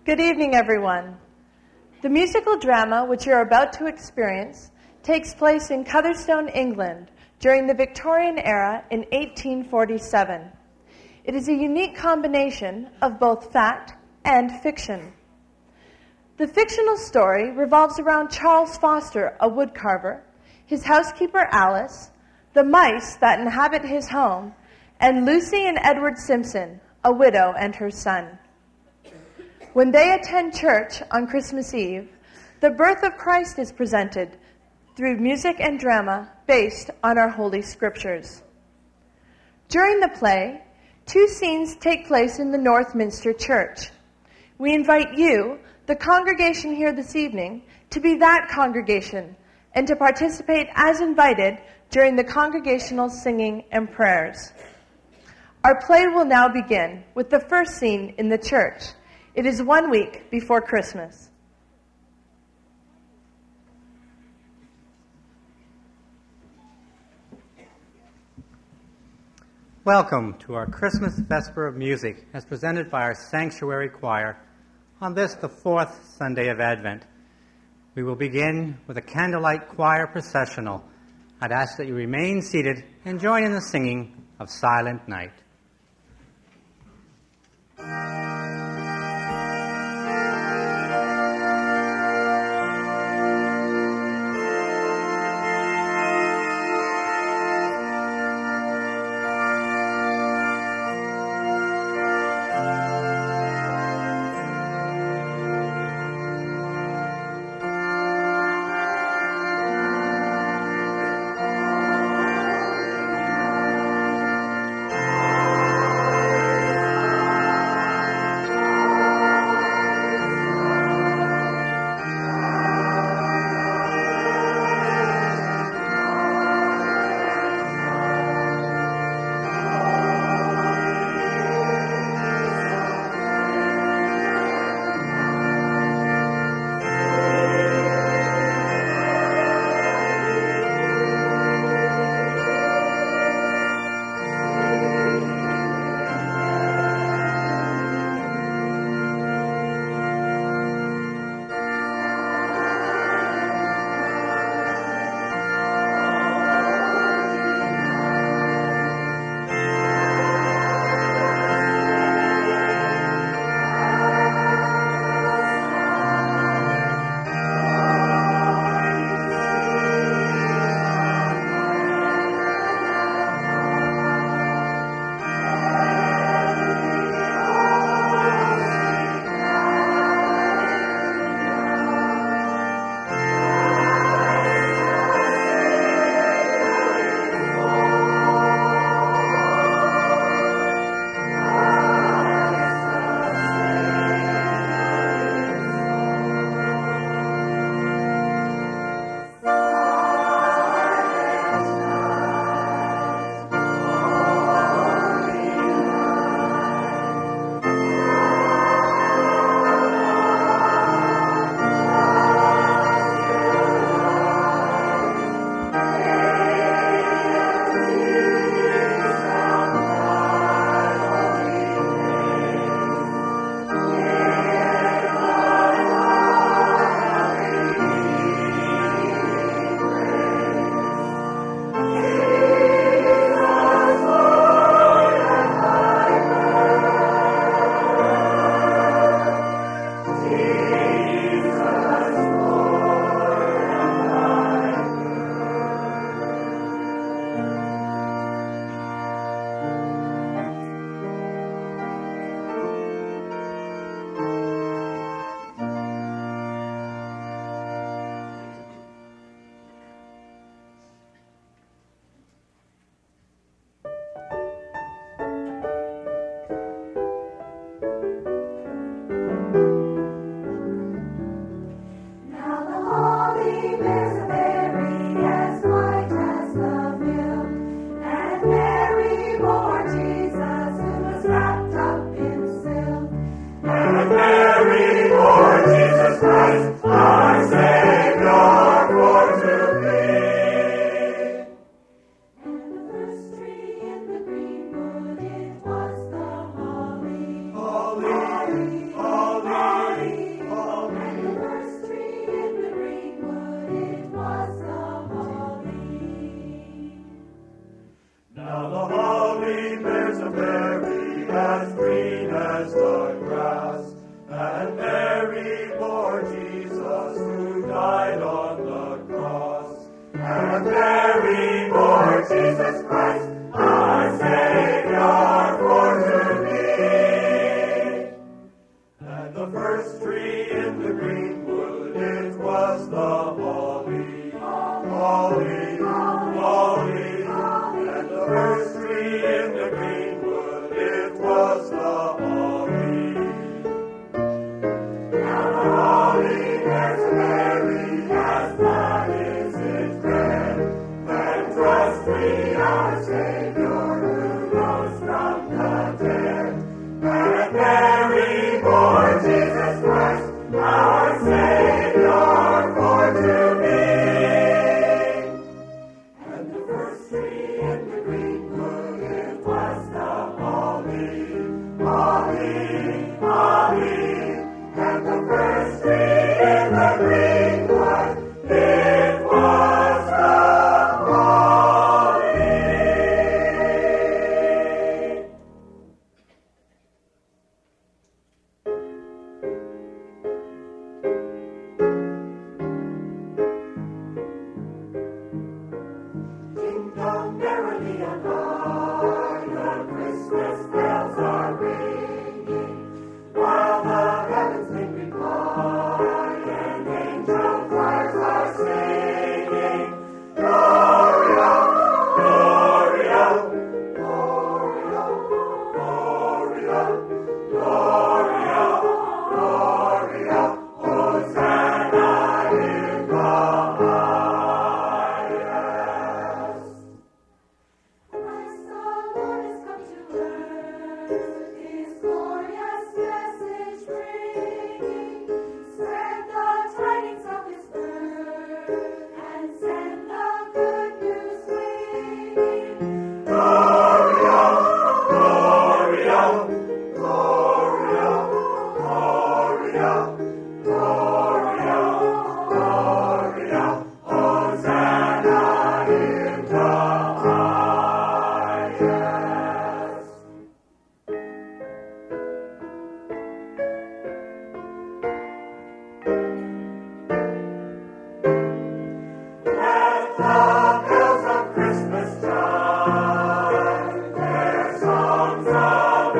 Good evening, everyone. The musical drama which you're about to experience takes place in Cotherstone, England, during the Victorian era in 1847. It is a unique combination of both fact and fiction. The fictional story revolves around Charles Foster, a woodcarver, his housekeeper Alice, the mice that inhabit his home, and Lucy and Edward Simpson, a widow and her son. When they attend church on Christmas Eve, the birth of Christ is presented through music and drama based on our Holy Scriptures. During the play, 2 scenes take place in the Northminster Church. We invite you, the congregation here this evening, to be that congregation and to participate as invited during the congregational singing and prayers. Our play will now begin with the first scene in the church. It is 1 week before Christmas. Welcome to our Christmas Vesper of Music as presented by our Sanctuary Choir on this, the 4th Sunday of Advent. We will begin with a candlelight choir processional. I'd ask that you remain seated and join in the singing of Silent Night. Amen. Mary bore Jesus who died on the cross. And Mary bore Jesus Christ, our Savior for to be. And the first tree in the greenwood, it was the holly, holly, holly. And the first tree in the greenwood, it was the holly. Now the holly bears Mary as blood is its bread. Then trust we our Savior who rose from the dead. And Mary bore Jesus Christ, our Savior for to be. And the first tree in the greenwood, it was the holly, holly, holly. And the first tree in the greenwood, it was the holly. Ding dong merrily on high, the Christmas bells are ringing, while the heavens make reply, and angel choirs are singing. Gloria, Gloria, Gloria, Gloria, Gloria, Gloria, Hosanna in the highest. Christ the Lord has come to earth, His glorious message bringing. Spread the tidings of His birth, and send the good news swinging. Gloria, Gloria, Gloria, Gloria, Gloria, Gloria, Hosanna in the highest. Let the bells of Christmas chime, their songs of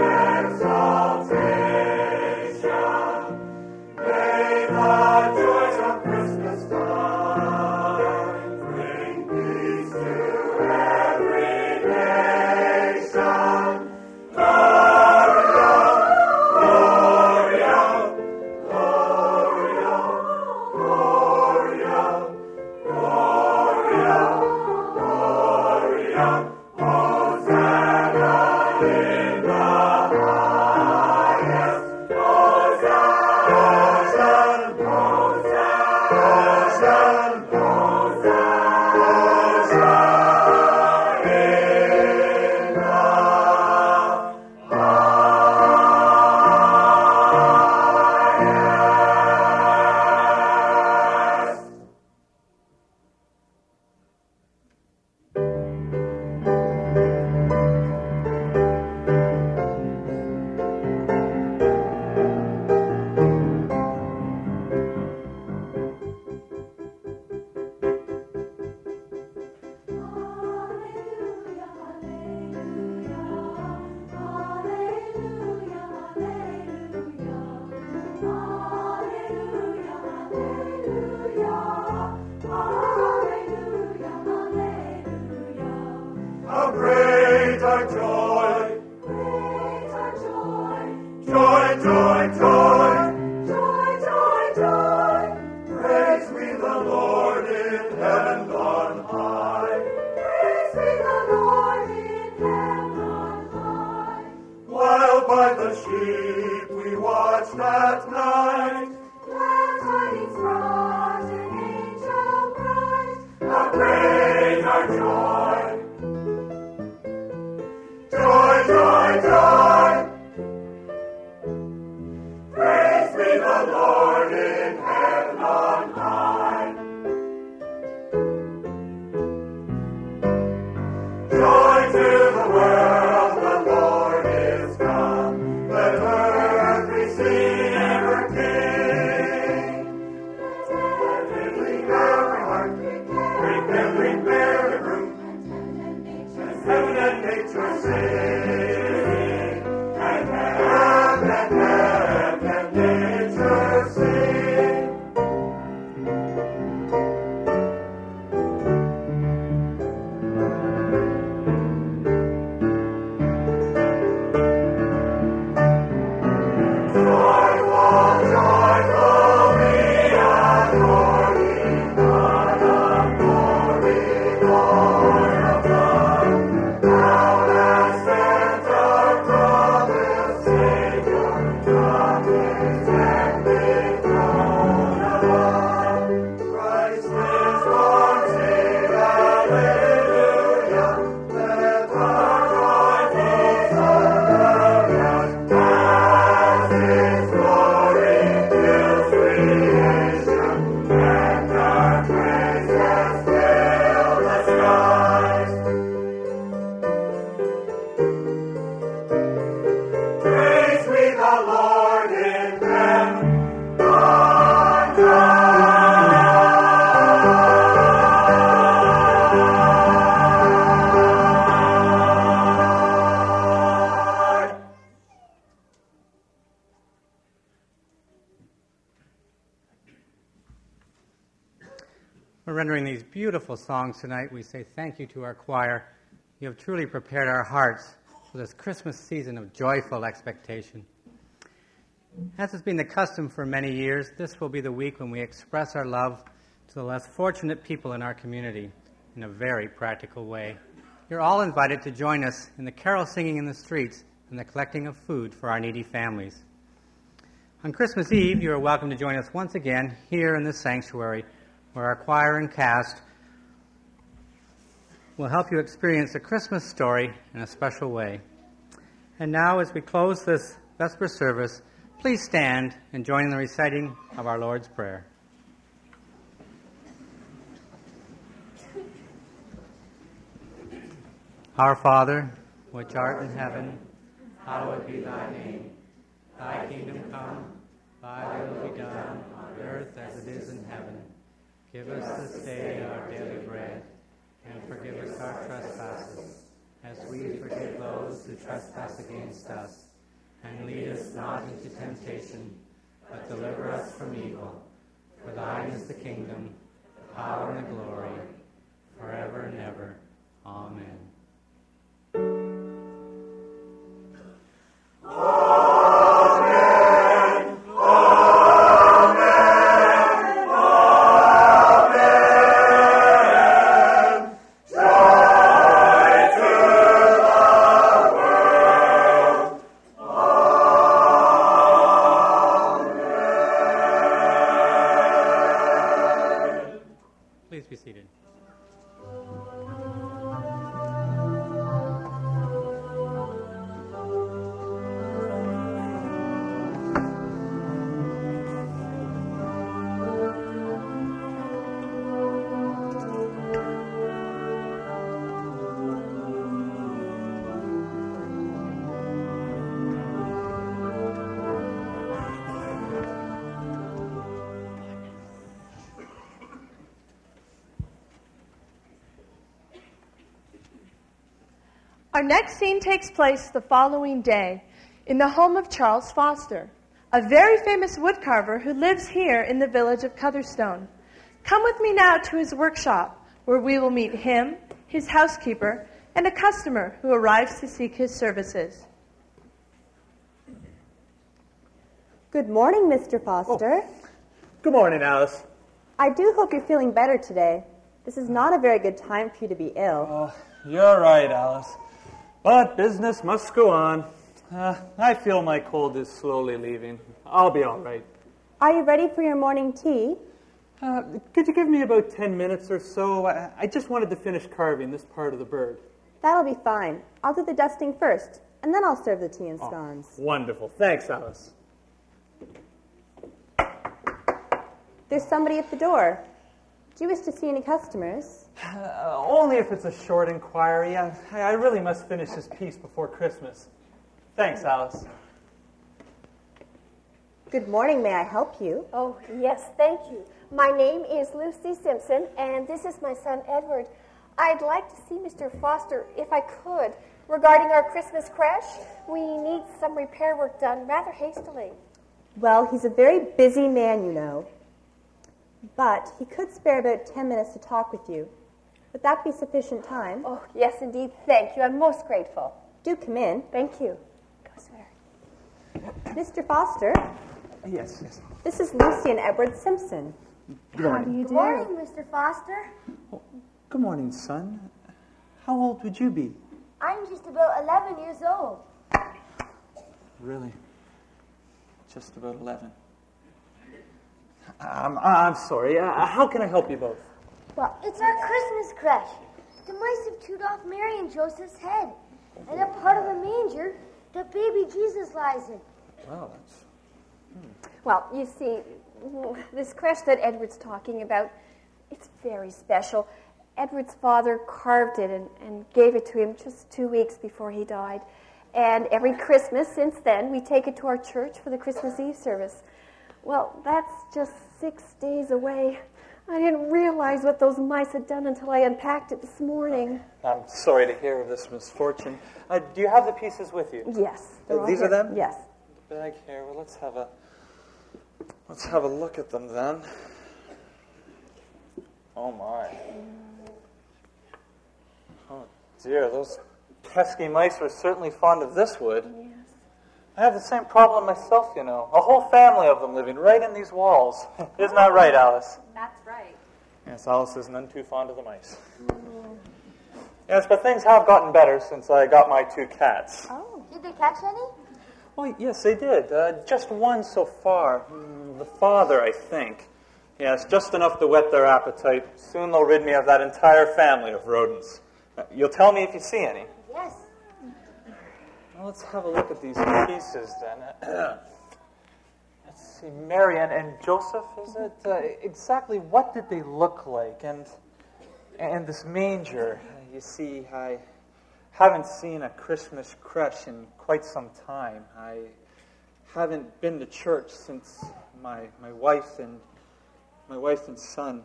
exaltation. May the joys of Christmas time bring peace to every nation. Gloria, Gloria, Gloria, Gloria, Gloria, Gloria, Hosanna in the highest. Hosanna, Hosanna, Hosanna in the highest. How great our joy, great our joy, joy, joy, joy, joy, joy, joy. Praise we the Lord in heaven on high. Praise we the Lord in heaven on high. While by the sheep we watched at night, glad tidings brought an angel bright. How great our joy! Joy, joy, joy. Praise be the Lord in heaven on high. Joy to the world, the Lord is come. Let earth receive her King. For rendering these beautiful songs tonight, we say thank you to our choir. You have truly prepared our hearts for this Christmas season of joyful expectation. As has been the custom for many years, this will be the week when we express our love to the less fortunate people in our community in a very practical way. You're all invited to join us in the carol singing in the streets and the collecting of food for our needy families. On Christmas Eve, you are welcome to join us once again here in this sanctuary, where our choir and cast will help you experience the Christmas story in a special way. And now, as we close this Vesper service, please stand and join in the reciting of our Lord's Prayer. Our Father, which art in heaven, hallowed be thy name. Thy kingdom come, thy will be done on earth as it is in heaven. Give us this day our daily bread, and forgive us our trespasses, as we forgive those who trespass against us. And lead us not into temptation, but deliver us from evil. For thine is the kingdom, the power, and the glory, forever and ever. Amen. Please be seated. Our next scene takes place the following day in the home of Charles Foster, a very famous woodcarver who lives here in the village of Cotherstone. Come with me now to his workshop, where we will meet him, his housekeeper, and a customer who arrives to seek his services. Good morning, Mr. Foster. Good morning, Alice. I do hope you're feeling better today. This is not a very good time for you to be ill. You're right, Alice. But business must go on. I feel my cold is slowly leaving. I'll be all right. Are you ready for your morning tea? Could you give me about 10 minutes or so? I just wanted to finish carving this part of the bird. That'll be fine. I'll do the dusting first, and then I'll serve the tea and scones. Wonderful. Thanks, Alice. There's somebody at the door. Do you wish to see any customers? Only if it's a short inquiry. I really must finish this piece before Christmas. Thanks, Alice. Good morning. May I help you? Oh, yes, thank you. My name is Lucy Simpson, and this is my son, Edward. I'd like to see Mr. Foster, if I could, regarding our Christmas creche. We need some repair work done rather hastily. Well, he's a very busy man, you know. But he could spare about 10 minutes to talk with you. Would that be sufficient time? Oh, yes, indeed. Thank you. I'm most grateful. Do come in. Thank you. Go, sir. Mr. Foster, Yes. this is Lucy and Edward Simpson. Good morning. How do you Good do? morning, Mr. Foster. Good morning, son. How old would you be? I'm just about 11 years old. Really? Just about 11. I'm sorry. How can I help you both? Well, it's our Christmas creche. The mice have chewed off Mary and Joseph's head. And a part of the manger, the baby Jesus lies in. Well, that's... Well, you see, this creche that Edward's talking about, it's very special. Edward's father carved it and gave it to him just 2 weeks before he died. And every Christmas since then, we take it to our church for the Christmas Eve service. Well, that's just 6 days away. I didn't realize what those mice had done until I unpacked it this morning. I'm sorry to hear of this misfortune. Do you have the pieces with you? Yes. they're all These are here. them? Yes. The bag here. Well, let's have a look at them then. Oh, my. Oh, dear, those pesky mice were certainly fond of this wood. Yes. I have the same problem myself, you know. A whole family of them living right in these walls. Isn't that right, Alice? That's right. Yes, Alice is none too fond of the mice. Yes, but things have gotten better since I got my 2 cats. Oh. Did they catch any? Well, yes, they did. Just one so far. The father, I think. Yes, just enough to whet their appetite. Soon they'll rid me of that entire family of rodents. You'll tell me if you see any. Yes. Well, let's have a look at these pieces, then. Let's see, Mary and Joseph, is it? Exactly what did they look like? And this manger, you see, I haven't seen a Christmas creche in quite some time. I haven't been to church since my wife and son.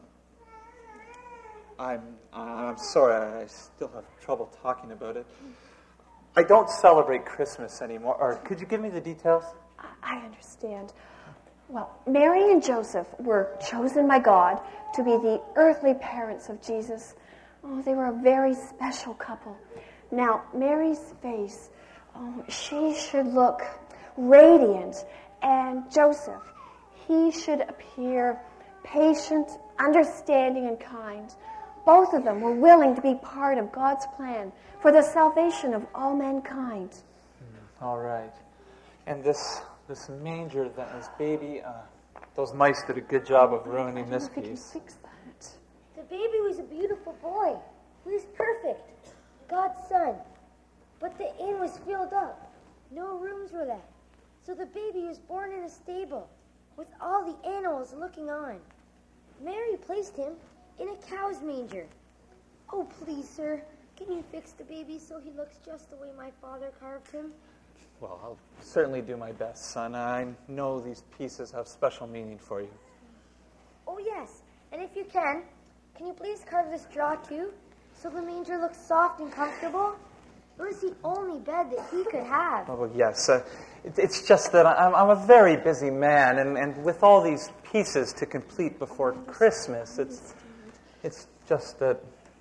I'm sorry, I still have trouble talking about it. I don't celebrate Christmas anymore. Or could you give me the details? I understand. Well, Mary and Joseph were chosen by God to be the earthly parents of Jesus. Oh, they were a very special couple. Now, Mary's face, she should look radiant, and Joseph, he should appear patient, understanding, and kind. Both of them were willing to be part of God's plan for the salvation of all mankind. All right. And this manger, this baby, those mice did a good job of ruining this Could you piece. fix that? The baby was a beautiful boy. He was perfect. God's son. But the inn was filled up. No rooms were left. So the baby was born in a stable with all the animals looking on. Mary placed him in a cow's manger. Oh, please, sir, can you fix the baby so he looks just the way my father carved him? Well, I'll certainly do my best, son. I know these pieces have special meaning for you. Oh, yes. And if you can you please carve this straw, too, so the manger looks soft and comfortable? It was the only bed that he could have. Oh, yes. It's just that I'm a very busy man, and with all these pieces to complete before Christmas, it's just that...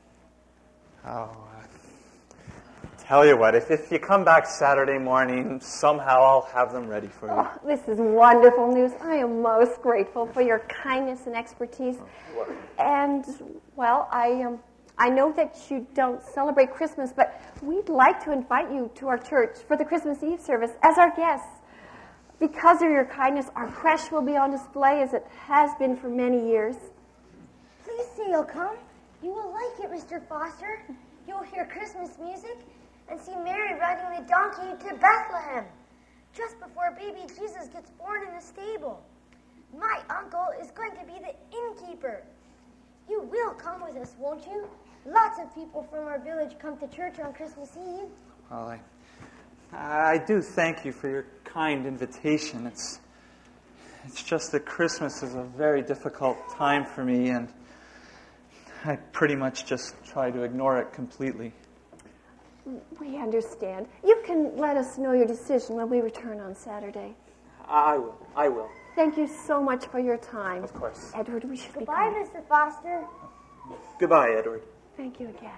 Tell you what, if you come back Saturday morning, somehow I'll have them ready for you. Oh, this is wonderful news. I am most grateful for your kindness and expertise. And, well, I know that you don't celebrate Christmas, but we'd like to invite you to our church for the Christmas Eve service as our guests. Because of your kindness, our creche will be on display as it has been for many years. Please say you'll come. You will like it, Mr. Foster. You'll hear Christmas music and see Mary riding the donkey to Bethlehem, just before baby Jesus gets born in the stable. My uncle is going to be the innkeeper. You will come with us, won't you? Lots of people from our village come to church on Christmas Eve. Well, I do thank you for your kind invitation. It's just that Christmas is a very difficult time for me, and I pretty much just try to ignore it completely. We understand. You can let us know your decision when we return on Saturday. I will. Thank you so much for your time. Of course. Edward, we should be Goodbye, going. Mr. Foster. Goodbye, Edward. Thank you again.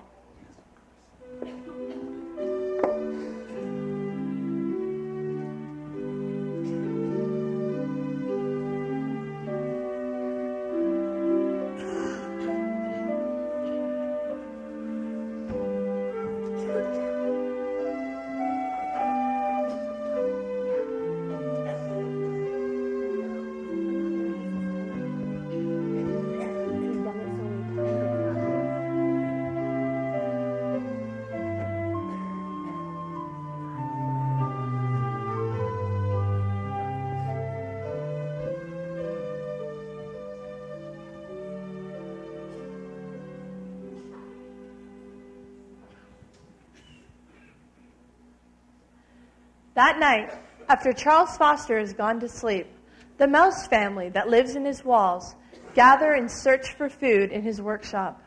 That night, after Charles Foster has gone to sleep, the mouse family that lives in his walls gather and search for food in his workshop.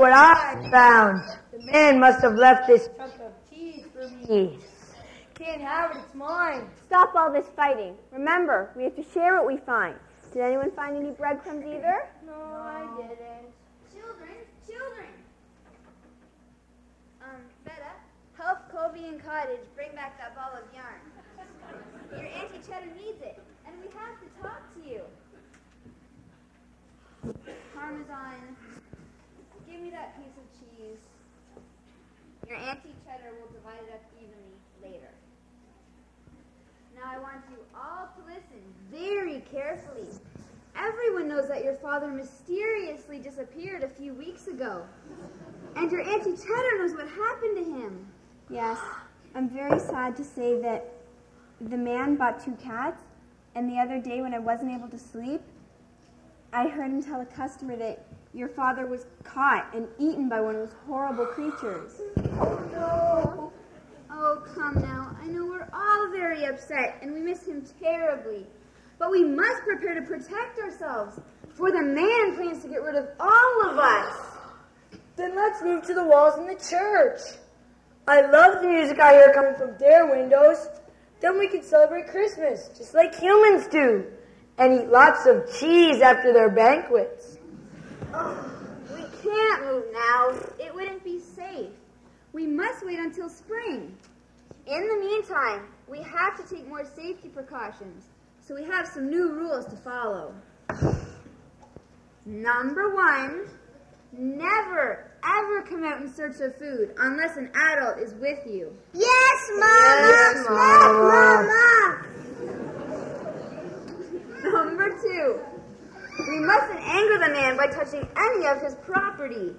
what I found. The man must have left this chunk of cheese for me. Can't have it, it's mine. Stop all this fighting. Remember, we have to share what we find. Did anyone find any breadcrumbs either? No, I didn't. Children! Betta, help Kobe and Cottage bring back that ball of yarn. Your Auntie Cheddar needs it, and we have to talk to you. Parmesan, give me that piece of cheese. Your Auntie Cheddar will divide it up evenly later. Now I want you all to listen very carefully. Everyone knows that your father mysteriously disappeared a few weeks ago. And your Auntie Cheddar knows what happened to him. Yes. I'm very sad to say that the man bought 2 cats, and the other day when I wasn't able to sleep, I heard him tell a customer that your father was caught and eaten by one of those horrible creatures. Oh, no. Oh, come now. I know we're all very upset, and we miss him terribly. But we must prepare to protect ourselves, for the man plans to get rid of all of us. Then let's move to the walls in the church. I love the music I hear coming from their windows. Then we can celebrate Christmas, just like humans do, and eat lots of cheese after their banquets. We can't move now. It wouldn't be safe. We must wait until spring. In the meantime, we have to take more safety precautions. So we have some new rules to follow. Number 1, never, ever come out in search of food unless an adult is with you. Yes, Mama! Mama! Number 2, we mustn't anger the man by touching any of his property.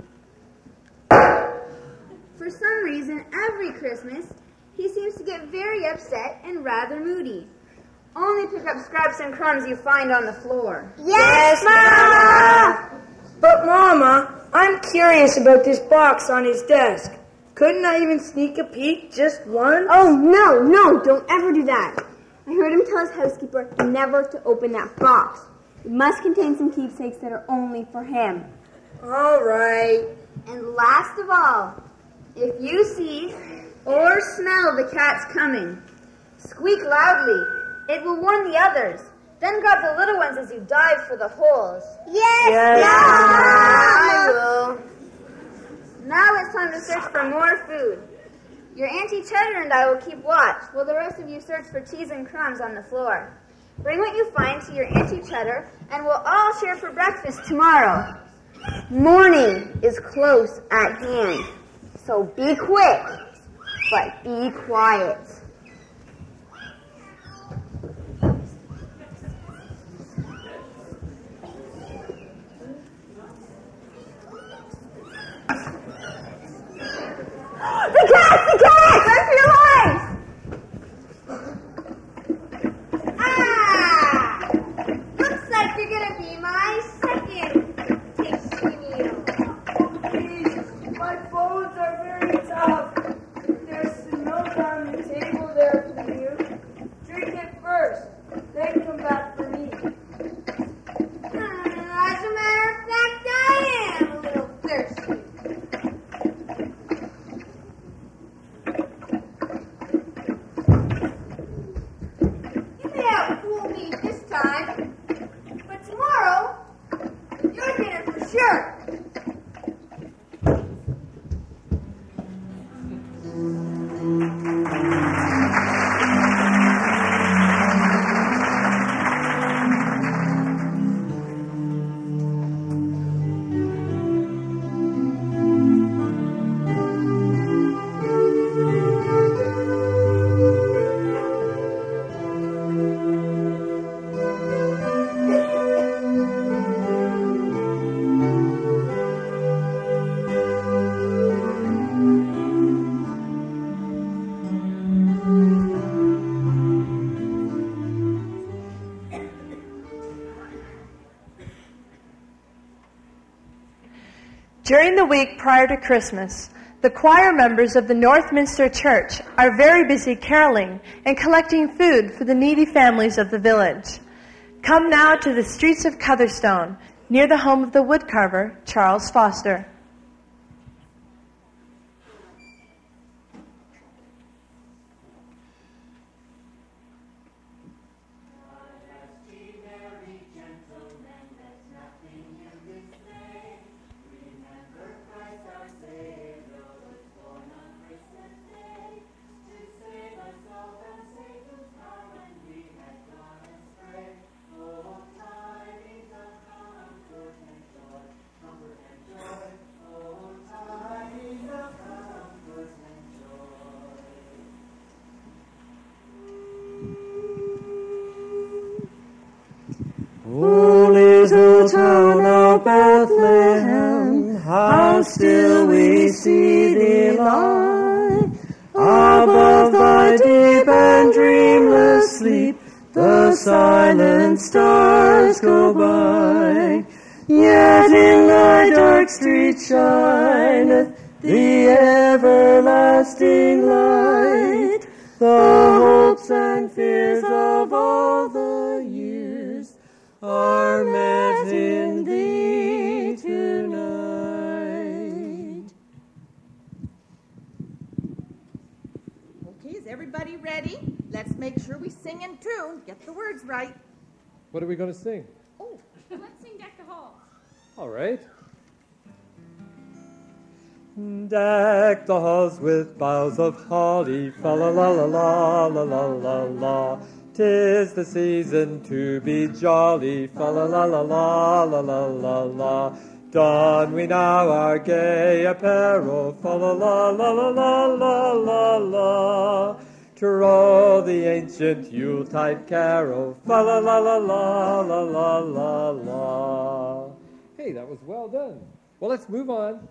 For some reason, every Christmas, he seems to get very upset and rather moody. Only pick up scraps and crumbs you find on the floor. Yes, Mama! But, Mama, I'm curious about this box on his desk. Couldn't I even sneak a peek just once? Oh, no, don't ever do that. I heard him tell his housekeeper never to open that box. It must contain some keepsakes that are only for him. All right. And last of all, if you see or smell the cats coming, squeak loudly. It will warn the others. Then grab the little ones as you dive for the holes. Yes, I will. Now it's time to search for more food. Your Auntie Cheddar and I will keep watch, while the rest of you search for cheese and crumbs on the floor. Bring what you find to your Auntie Cheddar, and we'll all share for breakfast tomorrow. Morning is close at hand, so be quick, but be quiet. The cats! Run for your lives! Ah! Looks like you're gonna be my second tasty meal. Please, my bones are very tough. There's some milk on the table there for you. Drink it first, then come back for me. As a matter of fact, I am a little thirsty. You may outfool me this time, but tomorrow, you're dinner for sure. During the week prior to Christmas, the choir members of the Northminster Church are very busy caroling and collecting food for the needy families of the village. Come now to the streets of Cotherstone, near the home of the woodcarver, Charles Foster. Bethlehem, how still we see thee lie. Above thy deep and dreamless sleep, the silent stars go by. Yet in thy dark street shineth the everlasting light. The hopes and fears of all the years are met in thee tonight. Okay, is everybody ready? Let's make sure we sing in tune. Get the words right. What are we going to sing? Oh, let's sing Deck the Halls. All right. Deck the halls with boughs of holly, fa la la la la la la la la. 'Tis the season to be jolly, fa la la la la la la la la. Don we now our gay apparel, fa la la la la la la la la. To roll the ancient Yuletide carol, fa la la la la la la la la. Hey, that was well done. Well, let's move on.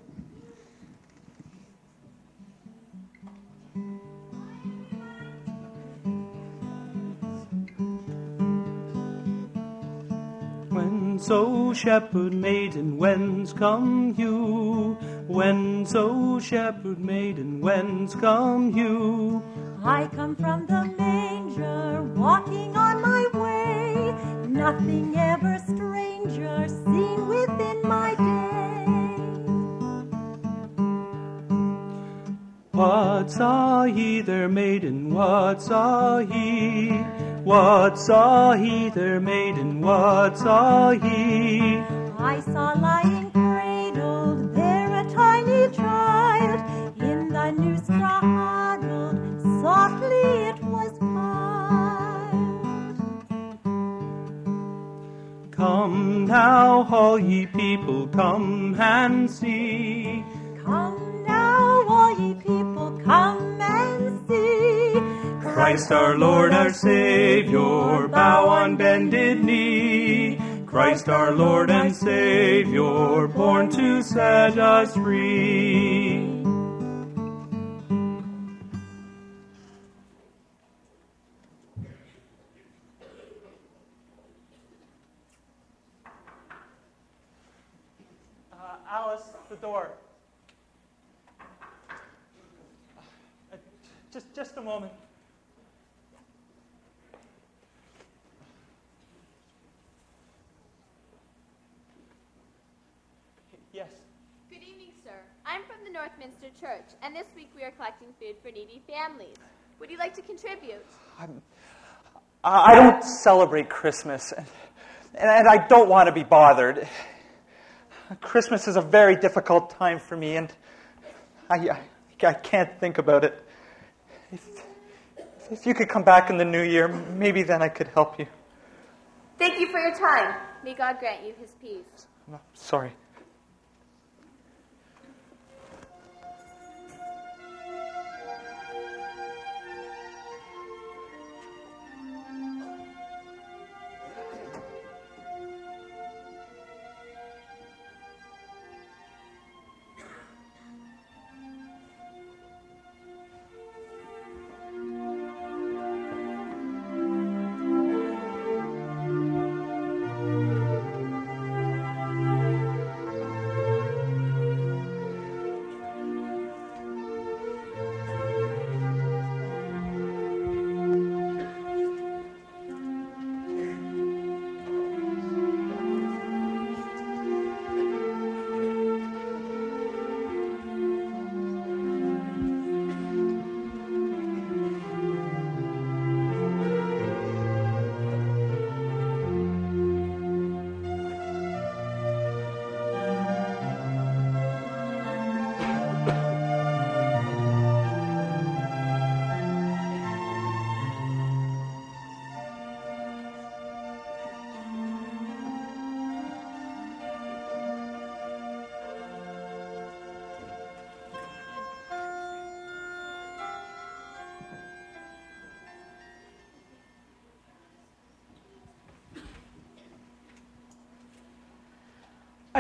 Whence, O shepherd maiden, whence come you? Whence, O shepherd maiden, whence come you? I come from the manger, walking on my way. Nothing ever stranger seen within my day. What saw ye there, maiden? What saw ye? What saw he there, maiden? What saw he? I saw lying cradled there a tiny child, in the new straw huddled, softly it was piled. Come now, all ye people, come and see. Come now, all ye people, come and see. Christ our Lord, our Savior, bow on bended knee. Christ our Lord and Savior, born to set us free. Alice, the door. Just a moment. Yes. Good evening, sir. I'm from the Northminster Church, and this week we are collecting food for needy families. Would you like to contribute? I don't celebrate Christmas, and I don't want to be bothered. Christmas is a very difficult time for me, and I can't think about it. If you could come back in the new year, maybe then I could help you. Thank you for your time. May God grant you his peace. Sorry.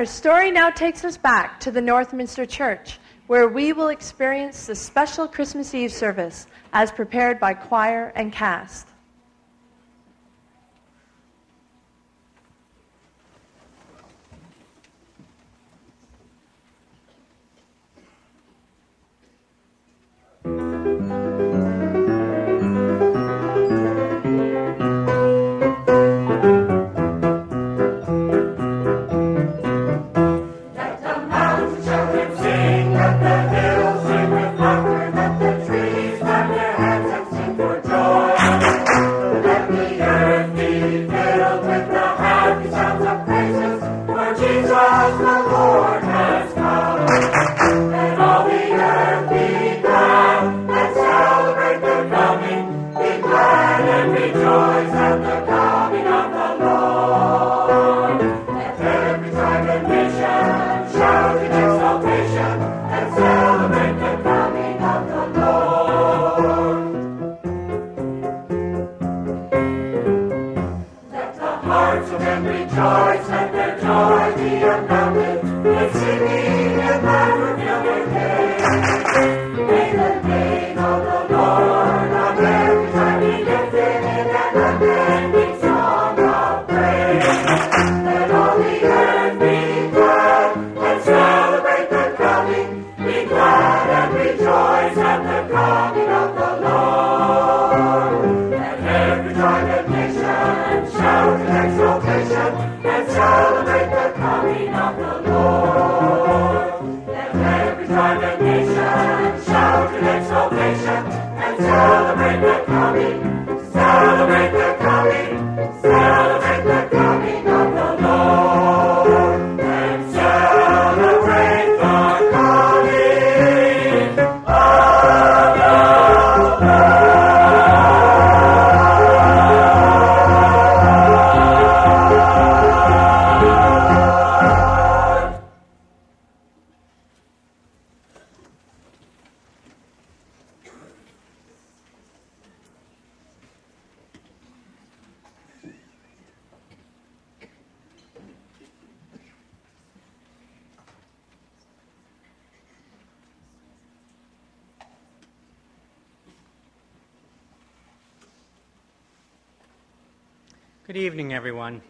Our story now takes us back to the Northminster Church, where we will experience the special Christmas Eve service as prepared by choir and cast. Good evening, everyone.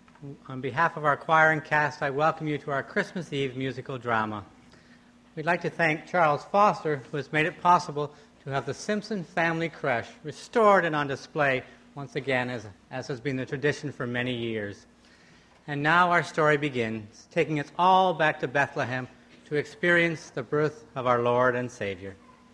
On behalf of our choir and cast, I welcome you to our Christmas Eve musical drama. We'd like to thank Charles Foster, who has made it possible to have the Simpson Family Creche restored and on display once again, as has been the tradition for many years. And now our story begins, taking us all back to Bethlehem to experience the birth of our Lord and Savior.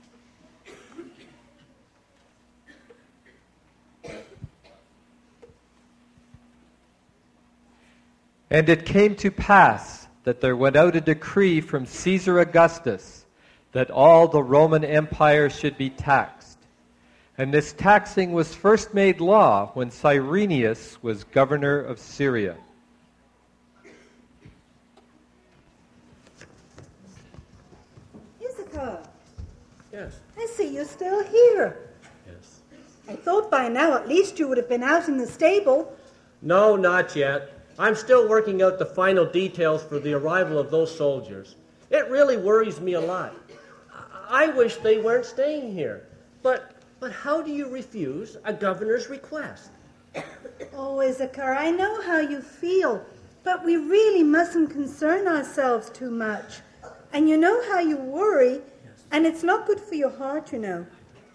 And it came to pass that there went out a decree from Caesar Augustus that all the Roman Empire should be taxed. And this taxing was first made law when Cyrenius was governor of Syria. Issachar. Yes. I see you're still here. Yes. I thought by now at least you would have been out in the stable. No, not yet. I'm still working out the final details for the arrival of those soldiers. It really worries me a lot. I wish they weren't staying here. But how do you refuse a governor's request? Oh, Issachar, I know how you feel, but we really mustn't concern ourselves too much. And you know how you worry, and it's not good for your heart, you know.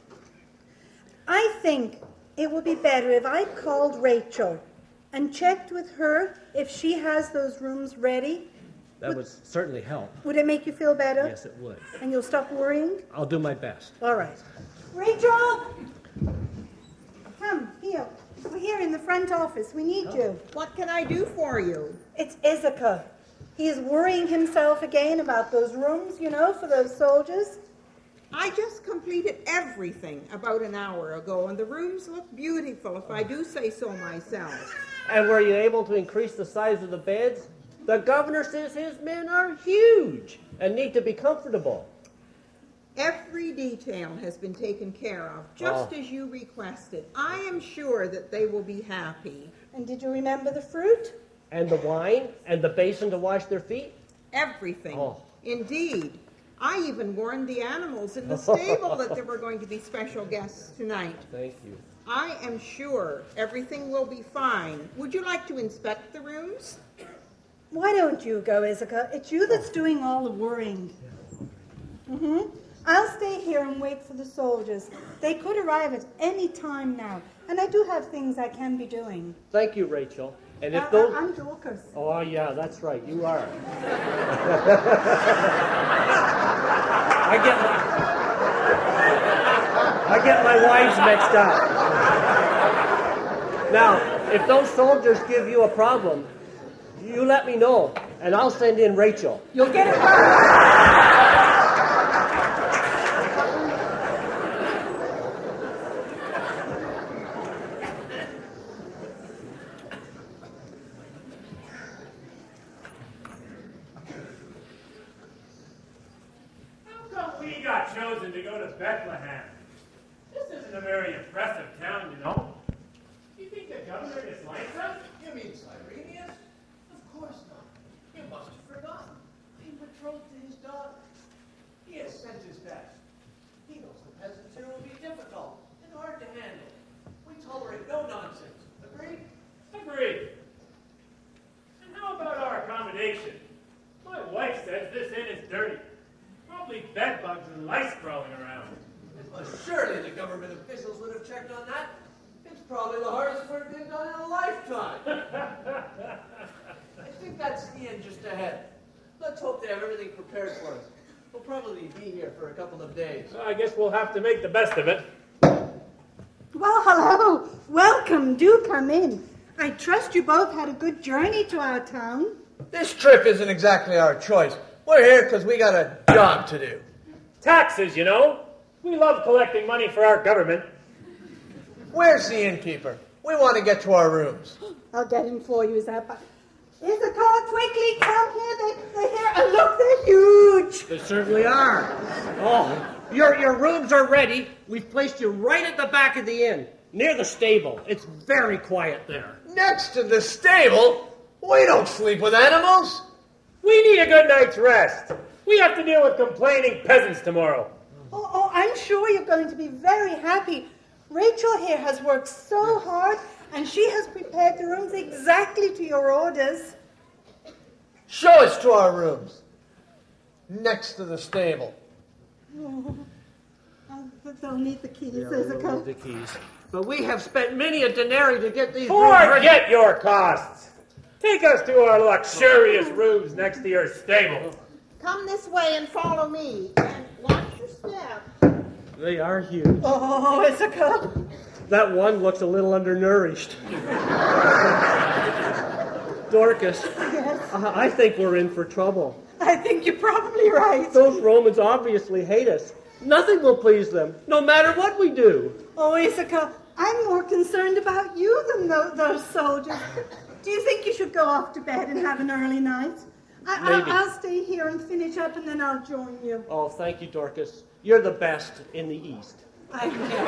I think it would be better if I called Rachel and checked with her if she has those rooms ready. That would certainly help. Would it make you feel better? Yes, it would. And you'll stop worrying? I'll do my best. All right. Rachel! Come, here. We're here in the front office. We need you. What can I do for you? It's Issachar. He is worrying himself again about those rooms, you know, for those soldiers. I just completed everything about an hour ago, and the rooms look beautiful, if I do say so myself. And were you able to increase the size of the beds? The governor says his men are huge and need to be comfortable. Every detail has been taken care of, just as you requested. I am sure that they will be happy. And did you remember the fruit? And the wine? And the basin to wash their feet? Everything. Oh. Indeed. I even warned the animals in the stable that there were going to be special guests tonight. Thank you. I am sure everything will be fine. Would you like to inspect the rooms? Why don't you go, Issachar? It's you that's doing all the worrying. I'll stay here and wait for the soldiers. They could arrive at any time now, and I do have things I can be doing. Thank you, Rachel. And if those... I'm Dorcas. Oh, yeah, that's right. You are. I get my wives mixed up. Now, if those soldiers give you a problem, you let me know, and I'll send in Rachel. You'll get it right. We got chosen to go to Bethlehem. This isn't a very impressive town, you know. Do you think the governor dislikes us? You mean Cyrenius? Of course not. You must have forgotten. He betrothed to his daughter. He has sent his best. He knows the peasants here will be difficult and hard to handle. We tolerate no nonsense. Agreed? Agreed. And how about our accommodation? My wife says this inn is dirty. Probably bed bugs and lice crawling around. Well, surely the government officials would have checked on that. It's probably the hardest work they've done in a lifetime. I think that's the inn just ahead. Let's hope they have everything prepared for us. We'll probably be here for a couple of days. I guess we'll have to make the best of it. Well, hello. Welcome. Do come in. I trust you both had a good journey to our town. This trip isn't exactly our choice. We're here because we got a job to do. Taxes, you know. We love collecting money for our government. Where's the innkeeper? We want to get to our rooms. I'll get him for you, Zappa. Issachar, quickly come here. They're here. Oh, look, they're huge. They certainly are. Oh, your rooms are ready. We've placed you right at the back of the inn, near the stable. It's very quiet there. Next to the stable? We don't sleep with animals. We need a good night's rest. We have to deal with complaining peasants tomorrow. Oh, I'm sure you're going to be very happy. Rachel here has worked so hard, and she has prepared the rooms exactly to your orders. Show us to our rooms. Next to the stable. Oh, they'll need the keys, We'll Issachar. need the keys. But we have spent many a denarii to get these rooms Forget ready. your costs. Take us to our luxurious rooms next to your stable. Come this way and follow me. And watch your step. They are huge. Oh, Issachar. That one looks a little undernourished. Dorcas, Yes, I think we're in for trouble. I think you're probably right. Those Romans obviously hate us. Nothing will please them, no matter what we do. Oh, Issachar, I'm more concerned about you than those soldiers. Do you think you should go off to bed and have an early night? Maybe. I'll stay here and finish up, and then I'll join you. Oh, thank you, Dorcas. You're the best in the East. I know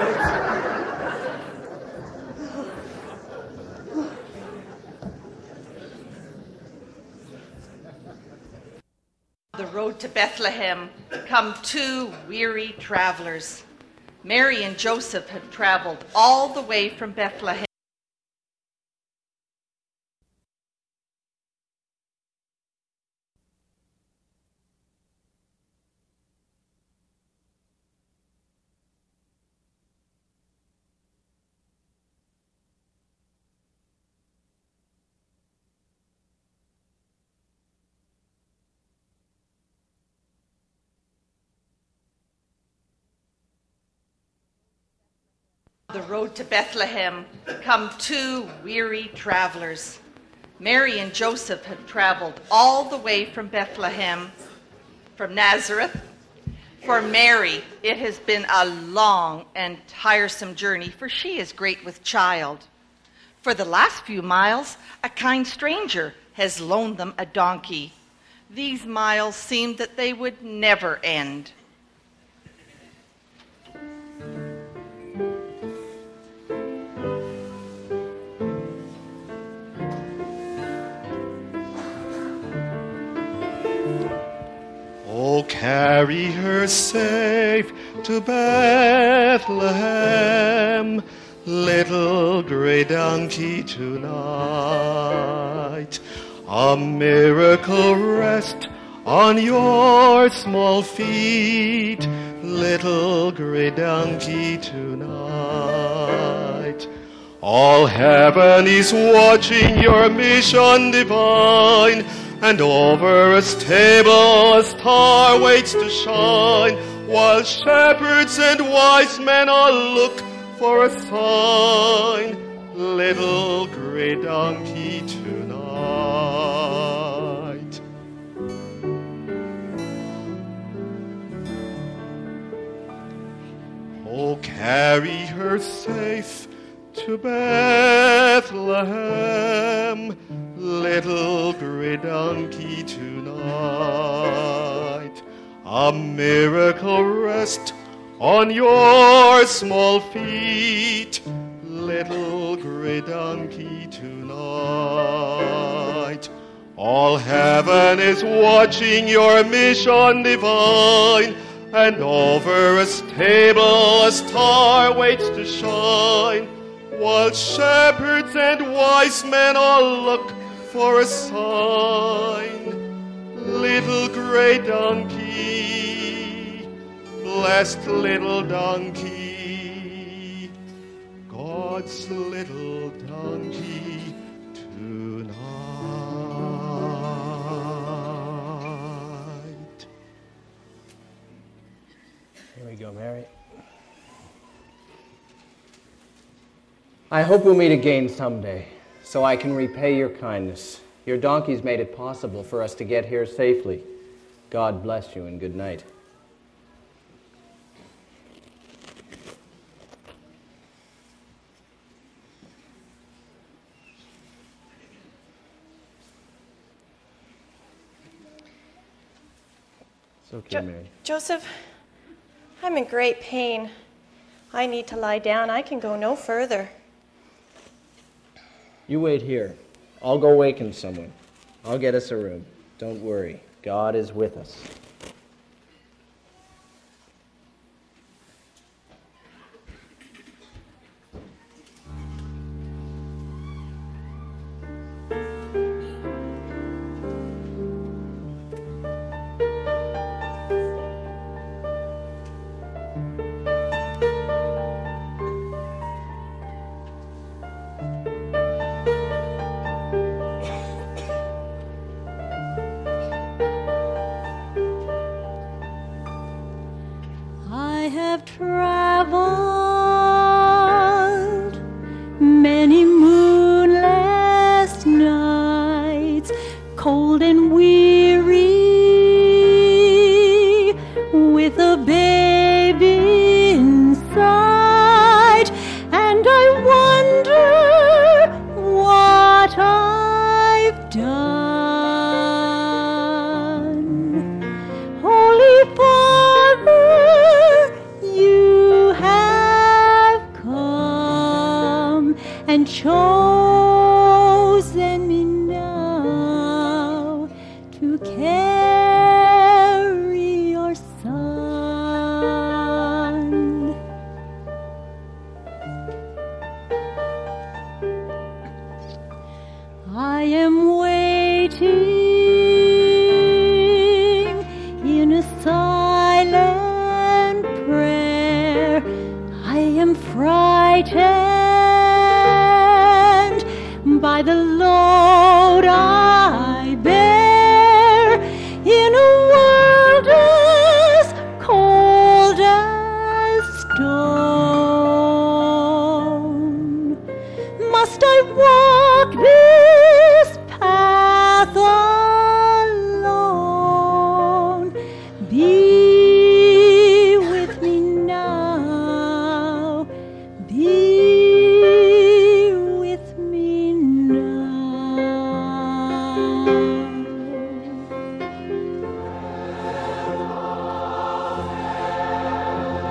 The road to Bethlehem come two weary travelers. Mary and Joseph have traveled all the way from Bethlehem. The road to Bethlehem come two weary travelers. Mary and Joseph have traveled all the way from Bethlehem, from Nazareth. For Mary, it has been a long and tiresome journey, for she is great with child. For the last few miles, a kind stranger has loaned them a donkey. These miles seemed that they would never end. carry her safe to Bethlehem, little gray donkey tonight. A miracle rest on your small feet, little gray donkey tonight. All heaven is watching your mission divine, and over a stable a star waits to shine, while shepherds and wise men all look for a sign, little gray donkey tonight. Oh, carry her safe to Bethlehem, little gray donkey tonight. A miracle rest on your small feet, little gray donkey tonight. All heaven is watching your mission divine, and over a stable a star waits to shine, while shepherds and wise men all look for a sign, little gray donkey, blessed little donkey, God's little donkey tonight. Here we go, Mary. I hope we'll meet again someday, so I can repay your kindness. Your donkeys made it possible for us to get here safely. God bless you and good night. It's okay, Mary. Joseph, I'm in great pain. I need to lie down. I can go no further. You wait here. I'll go waken someone. I'll get us a room. Don't worry. God is with us.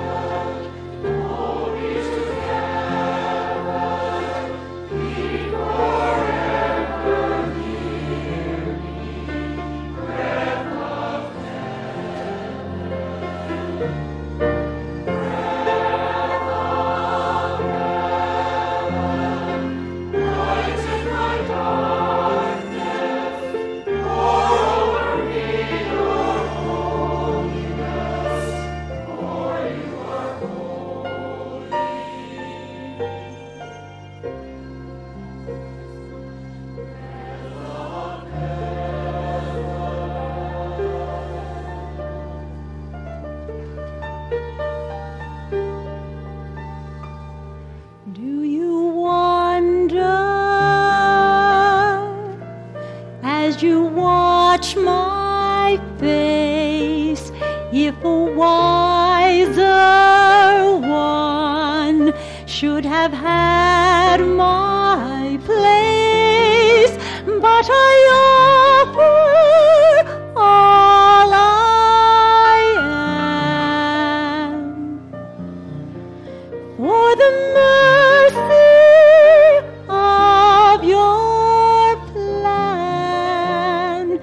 Before face. If a wiser one should have had my place, but I offer all I am for the mercy of your plan.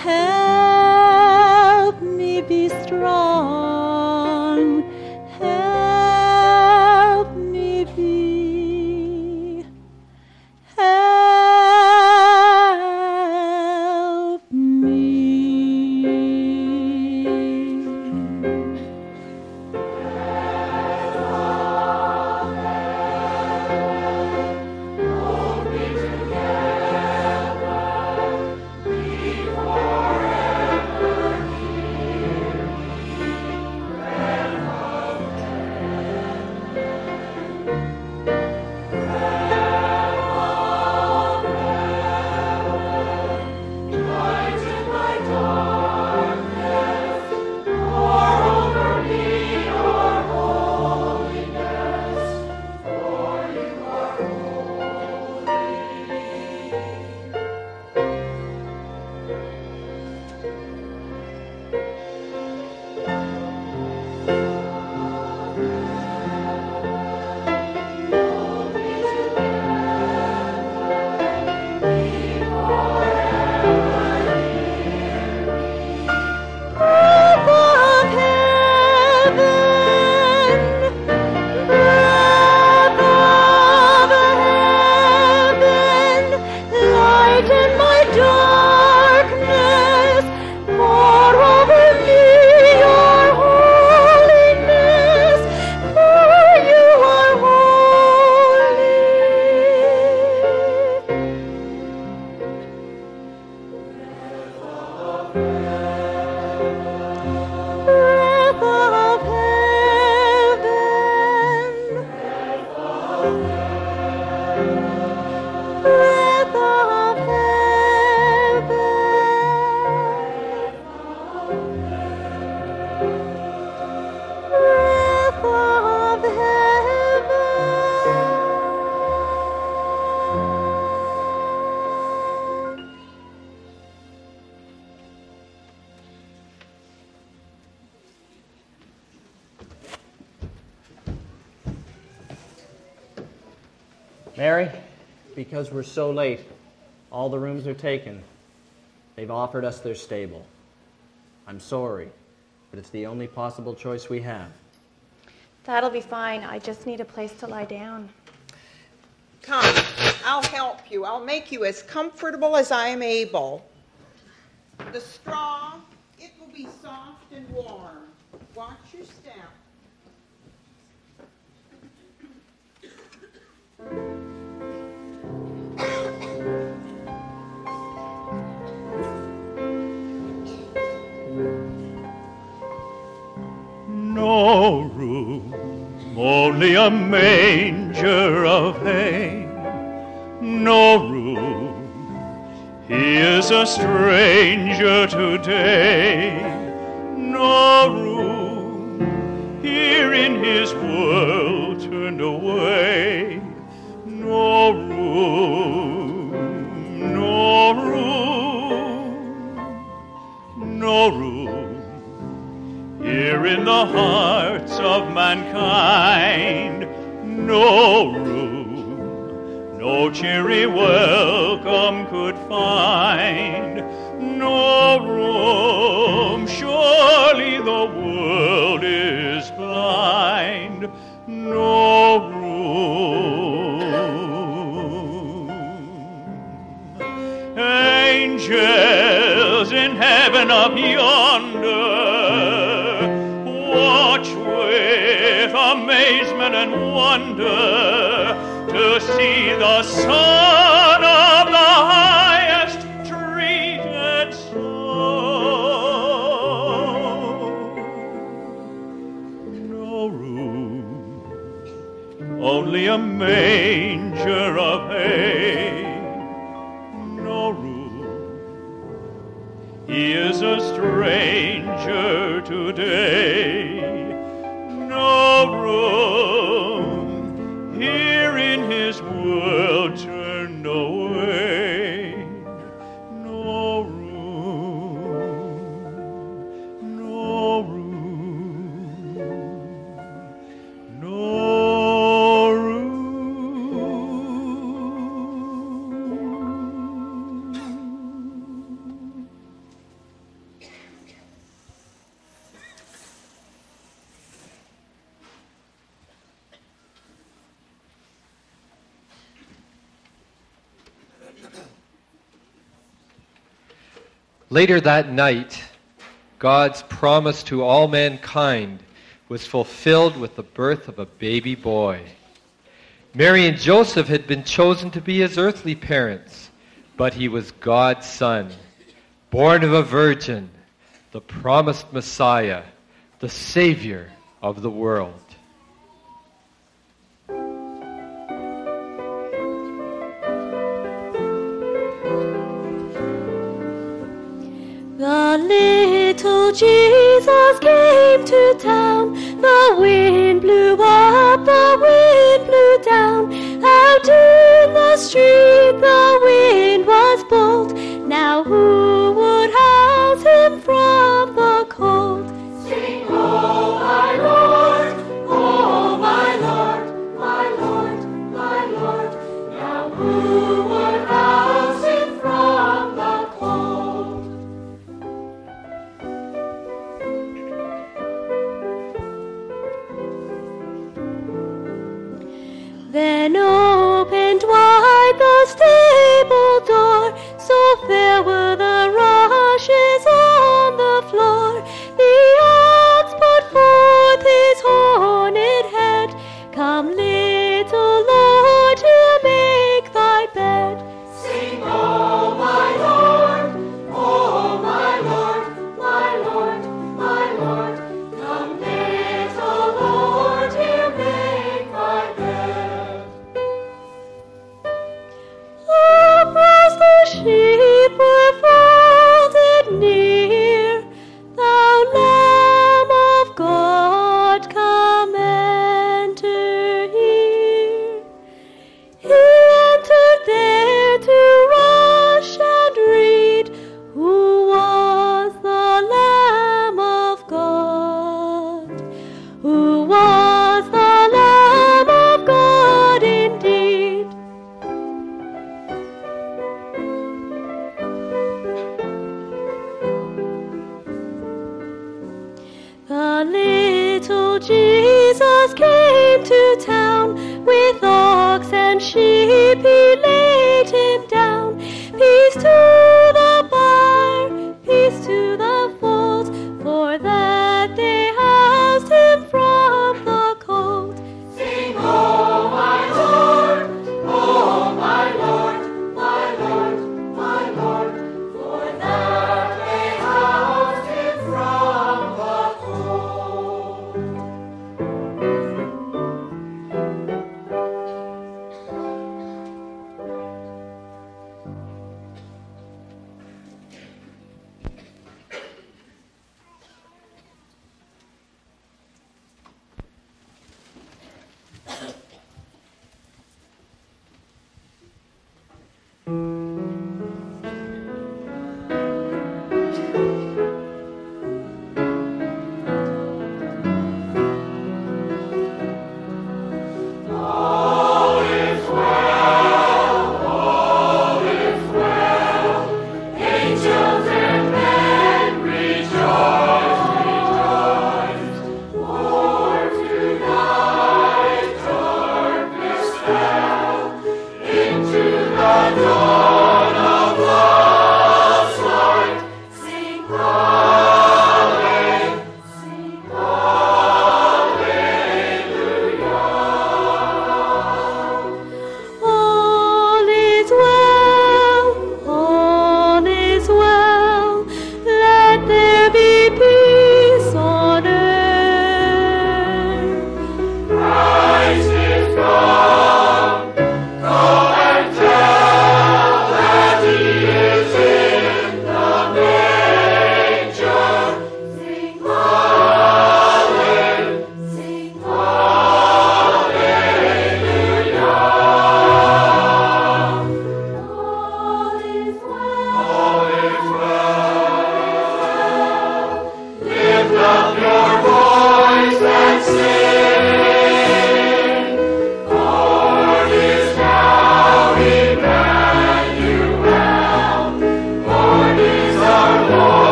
Help me be strong. Help me be. Help me. Mary, because we're so late, all the rooms are taken. They've offered us their stable. I'm sorry, but it's the only possible choice we have. That'll be fine. I just need a place to lie down. Come, I'll help you. I'll make you as comfortable as I am able. The straw, it will be soft and warm. Watch your step. No room, only a manger of hay. No room, he is a stranger today. No room, here in his world turned away. No room, no room, no room. Here in the hearts of mankind, no room, no cheery welcome could find. No room, surely the world is blind. No room. Angels in heaven up yonder watch with amazement and wonder to see the Son of the highest treated so. No room, only a manger of hay. No room, He is a stranger today. No room here in his world, turn away. No room, no room, no room. Later that night, God's promise to all mankind was fulfilled with the birth of a baby boy. Mary and Joseph had been chosen to be his earthly parents, but he was God's son, born of a virgin, the promised Messiah, the Savior of the world. The little Jesus came to town. The wind blew up, the wind blew down. Out in the street the wind was bold. Now who would house him from the cold? Sing, oh my Lord, oh my Lord, my Lord, my Lord. Now who would house him from the cold? Then opened wide the stable door, so fair were the rushes on the floor. The ox put forth his horned head. Come, little Lord, to make thy bed. Sing, oh my Lord, oh my Lord, my Lord, my Lord. Come, little Lord, to make thy bed. Across the sheep were folded near. Thou Lamb of God, come enter here. He entered there to rush and read who was the Lamb of God, who was the Lamb of God indeed. The little Jesus came to town. With ox and sheep he laid him down. Peace to the byre, peace to the fold, for that they housed him from the cold. Sing, oh my Lord, oh my Lord, my Lord, my Lord, for that they housed him from the cold.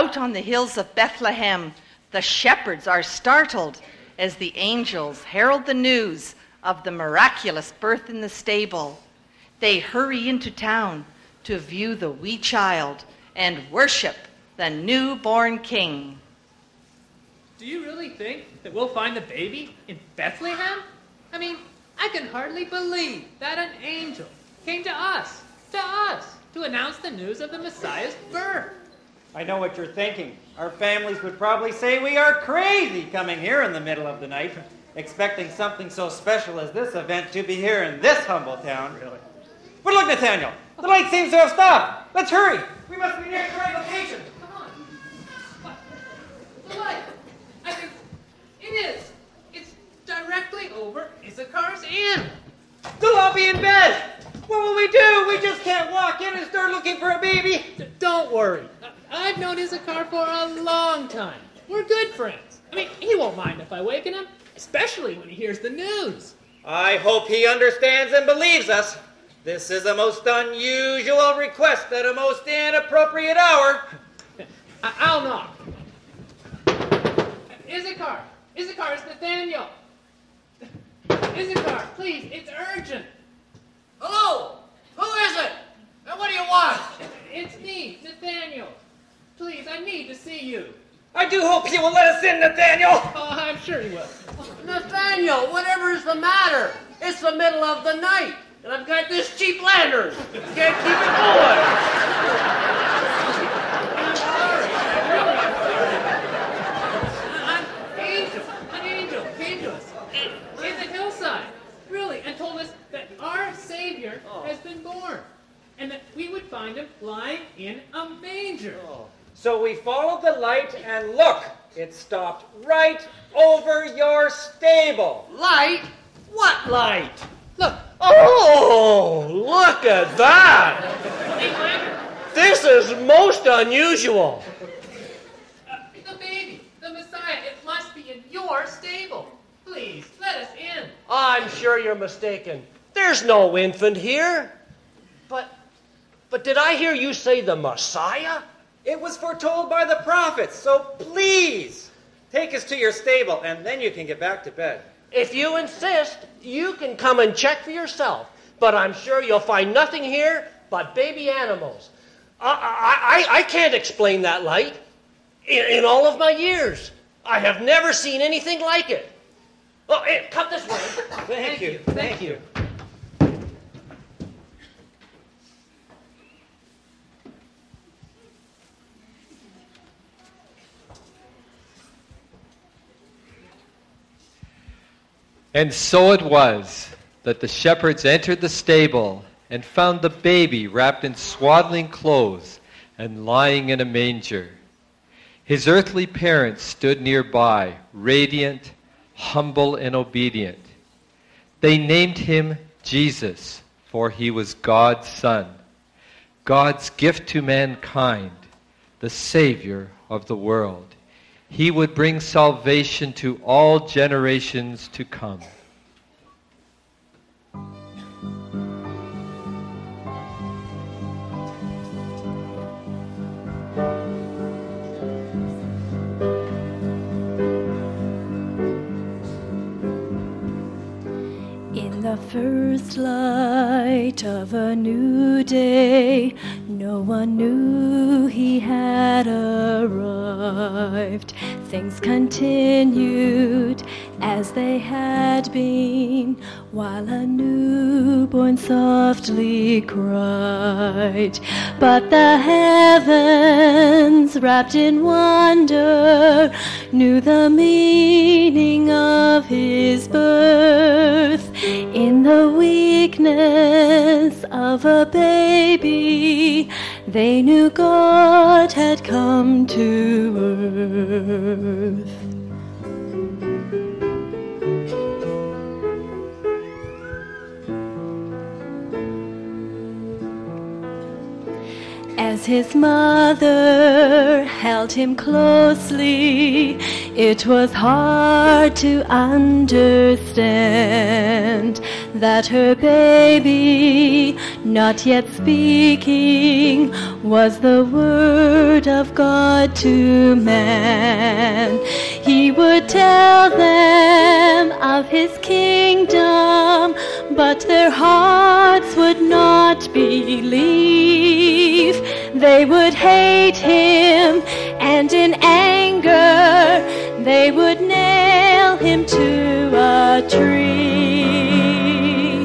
Out on the hills of Bethlehem, the shepherds are startled as the angels herald the news of the miraculous birth in the stable. They hurry into town to view the wee child and worship the newborn king. Do you really think that we'll find the baby in Bethlehem? I mean, I can hardly believe that an angel came to us, to announce the news of the Messiah's birth. I know what you're thinking. Our families would probably say we are crazy coming here in the middle of the night, expecting something so special as this event to be here in this humble town. Really? But look, Nathaniel, the light seems to have stopped. Let's hurry. We must be near the right location. Come on. What? The light. I think it is. It's directly over Issachar's inn. They'll all be in bed. What will we do? We just can't walk in and start looking for a baby. Don't worry. I've known Issachar for a long time. We're good friends. I mean, he won't mind if I waken him, especially when he hears the news. I hope he understands and believes us. This is a most unusual request at a most inappropriate hour. I'll knock. Issachar! Issachar, it's Nathaniel! Issachar, please, it's urgent. Hello! Who is it? And what do you want? It's me, Nathaniel. Please, I need to see you. I do hope you will let us in, Nathaniel. Oh, I'm sure he will. Nathaniel, whatever is the matter? It's the middle of the night, and I've got this cheap lantern. Can't keep it going. I'm sorry. An angel came to us in the hillside, really, and told us that our Savior has been born, and that we would find him lying in a manger. So we followed the light, and look, it stopped right over your stable. Light? What light? Look. Oh, look at that. This is most unusual. The baby, the Messiah, it must be in your stable. Please, let us in. I'm sure you're mistaken. There's no infant here. But did I hear you say the Messiah? It was foretold by the prophets, so please take us to your stable, and then you can get back to bed. If you insist, you can come and check for yourself. But I'm sure you'll find nothing here but baby animals. I can't explain that light. In all of my years, I have never seen anything like it. Oh, come this way. Thank you. Thank you. And so it was that the shepherds entered the stable and found the baby wrapped in swaddling clothes and lying in a manger. His earthly parents stood nearby, radiant, humble, and obedient. They named him Jesus, for he was God's Son, God's gift to mankind, the Savior of the world. He would bring salvation to all generations to come. In the first light of a new day, no one knew he had arrived. Things continued as they had been, while a newborn softly cried. But the heavens, wrapped in wonder, knew the meaning of his birth. In the weakness of a baby, they knew God had come to earth. As his mother held him closely, it was hard to understand that her baby, not yet speaking, was the word of God to man. He would tell them of his kingdom, but their hearts would not believe. They would hate him, and in anger they would nail him to a tree.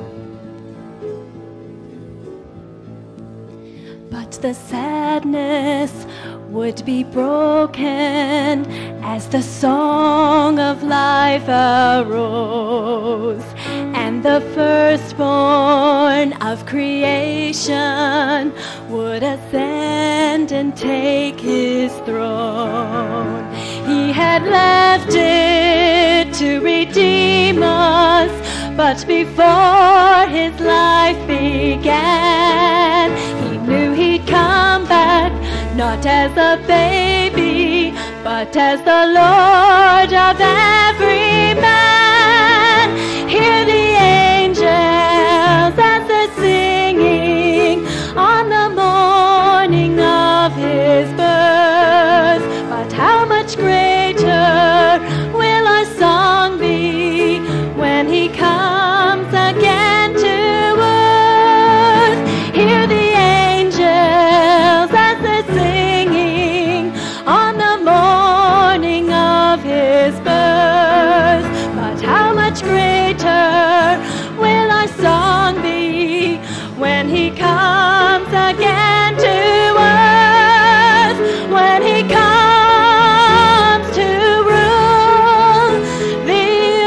But the sadness would be broken as the song of life arose, and the firstborn of creation would ascend and take his throne. He had left it to redeem us, but before his life began, he knew he'd come back, not as a baby, but as the Lord of every man. Hear the angels as they're singing on the morning of his birth. But how much greater will our song be when he comes again to earth? Hear the angels as they're singing on the morning of his birth. But how much greater will our song be when he comes again to earth, when he comes to rule the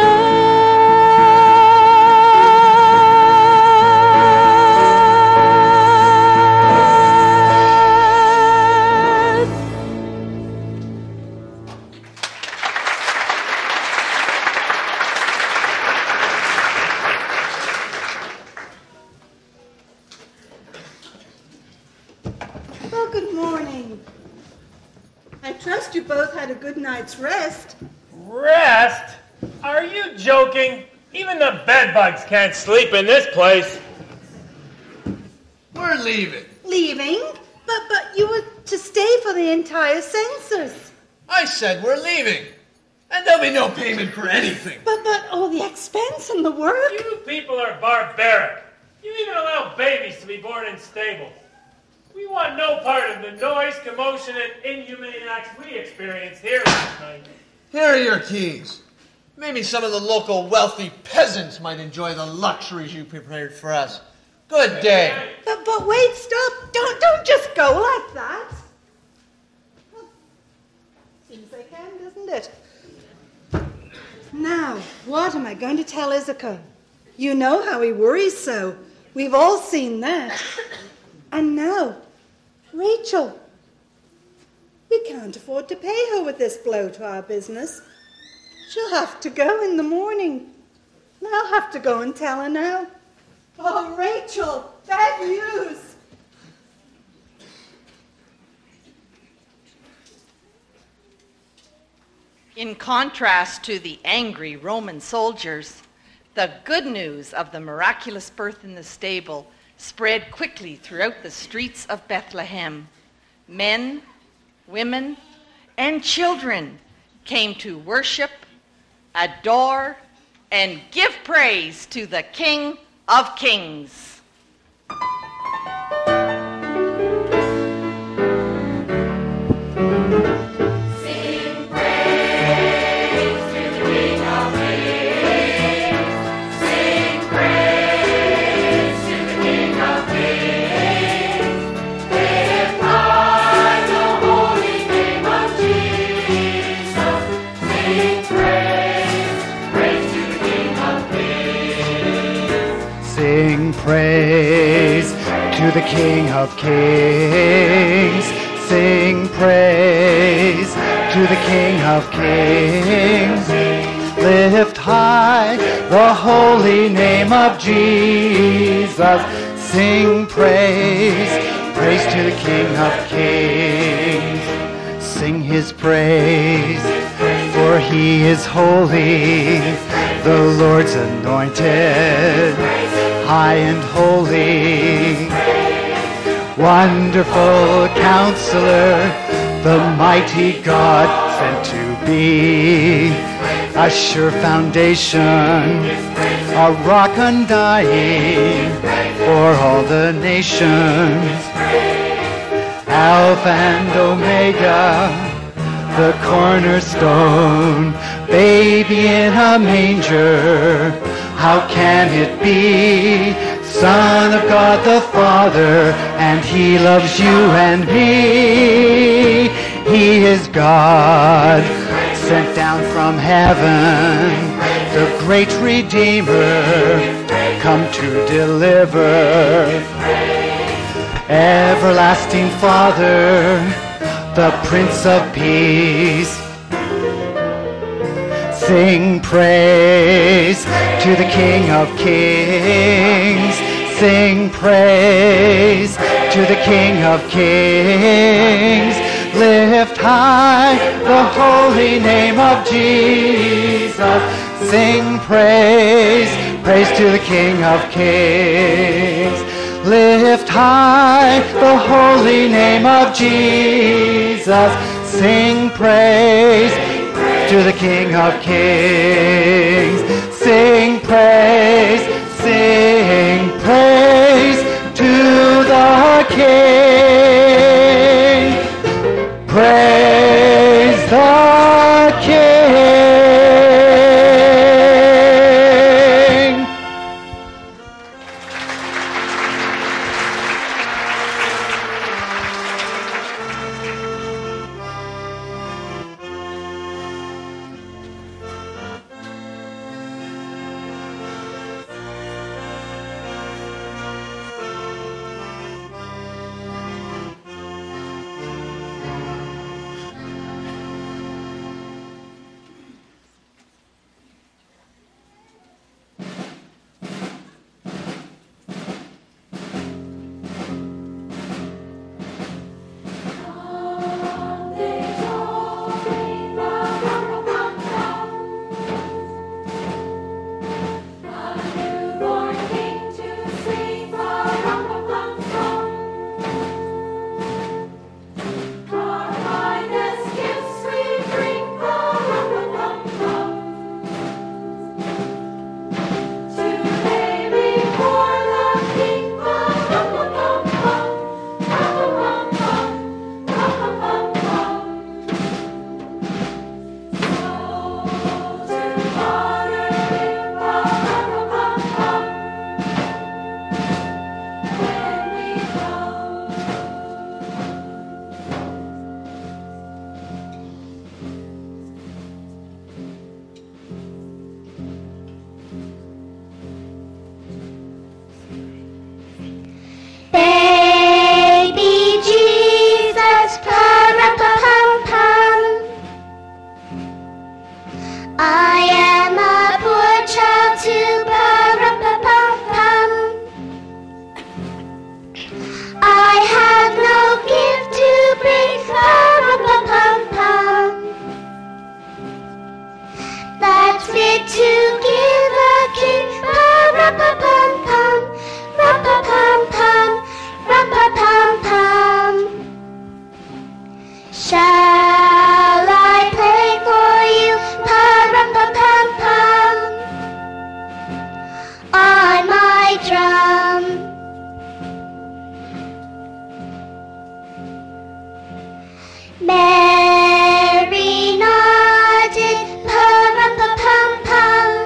Well, good morning. I trust you both had a good night's rest. Rest? Are you joking? Even the bedbugs can't sleep in this place. We're leaving. Leaving? But you were to stay for the entire census. I said we're leaving. And there'll be no payment for anything. But all the expense and the work. You people are barbaric. You even allow babies to be born in stables. We want no part of the noise, commotion, and inhumane acts we experienced here last night. Here are your keys. Maybe some of the local wealthy peasants might enjoy the luxuries you prepared for us. Good day. But wait, stop. Don't just go like that. Seems they can, doesn't it? Now, what am I going to tell Issachar? You know how he worries so. We've all seen that. And now, Rachel. We can't afford to pay her with this blow to our business. She'll have to go in the morning. And I'll have to go and tell her now. Oh, Rachel, bad news. In contrast to the angry Roman soldiers, the good news of the miraculous birth in the stable spread quickly throughout the streets of Bethlehem. Men, women, and children came to worship, adore, and give praise to the King of Kings. Sing praise to the King of Kings. Sing praise to the King of Kings. Lift high the holy name of Jesus. Sing praise Praise to the King of Kings. Sing his praise, for he is holy, the Lord's anointed, high and holy. Wonderful Counselor, the mighty God sent to be a sure foundation, a rock undying for all the nations. Alpha and Omega, the cornerstone, baby in a manger, how can it be? Son of God the Father, and he loves you and me. He is God, sent down from heaven, the great Redeemer, come to deliver. Everlasting Father, the Prince of Peace. Sing praise to the King of Kings. Sing praise to the King of Kings. Lift high the holy name of Jesus. Sing praise, praise to the King of Kings. Lift high the holy name of Jesus. Sing praise to the King of Kings. Sing praise to the King. Praise the King. Mary nodded, pa-rum-pa-pum-pum.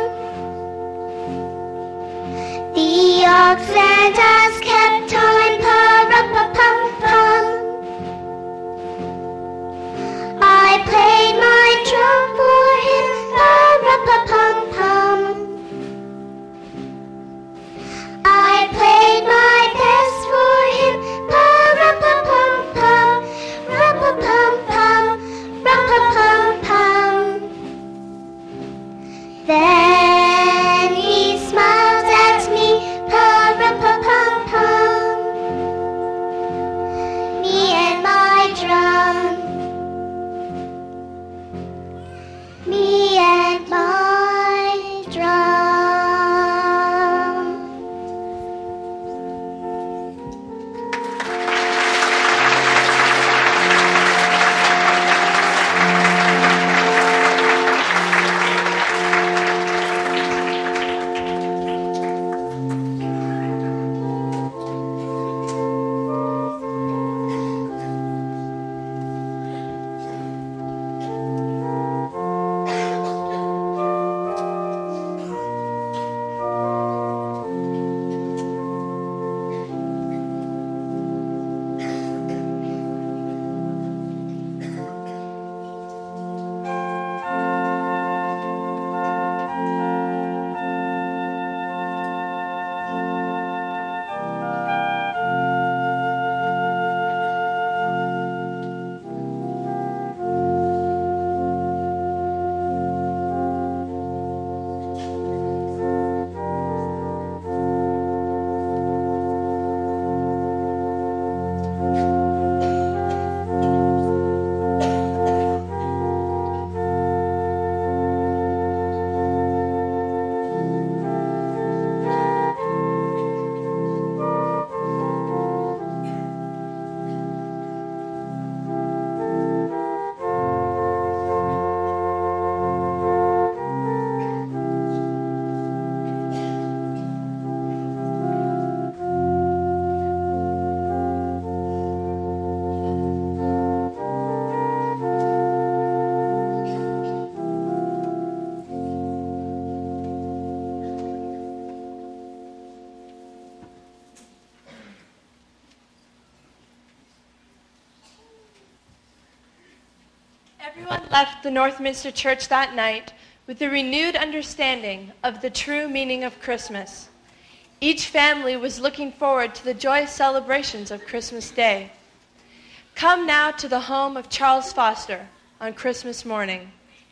Everyone left the Northminster Church that night with a renewed understanding of the true meaning of Christmas. Each family was looking forward to the joyous celebrations of Christmas Day. Come now to the home of Charles Foster on Christmas morning.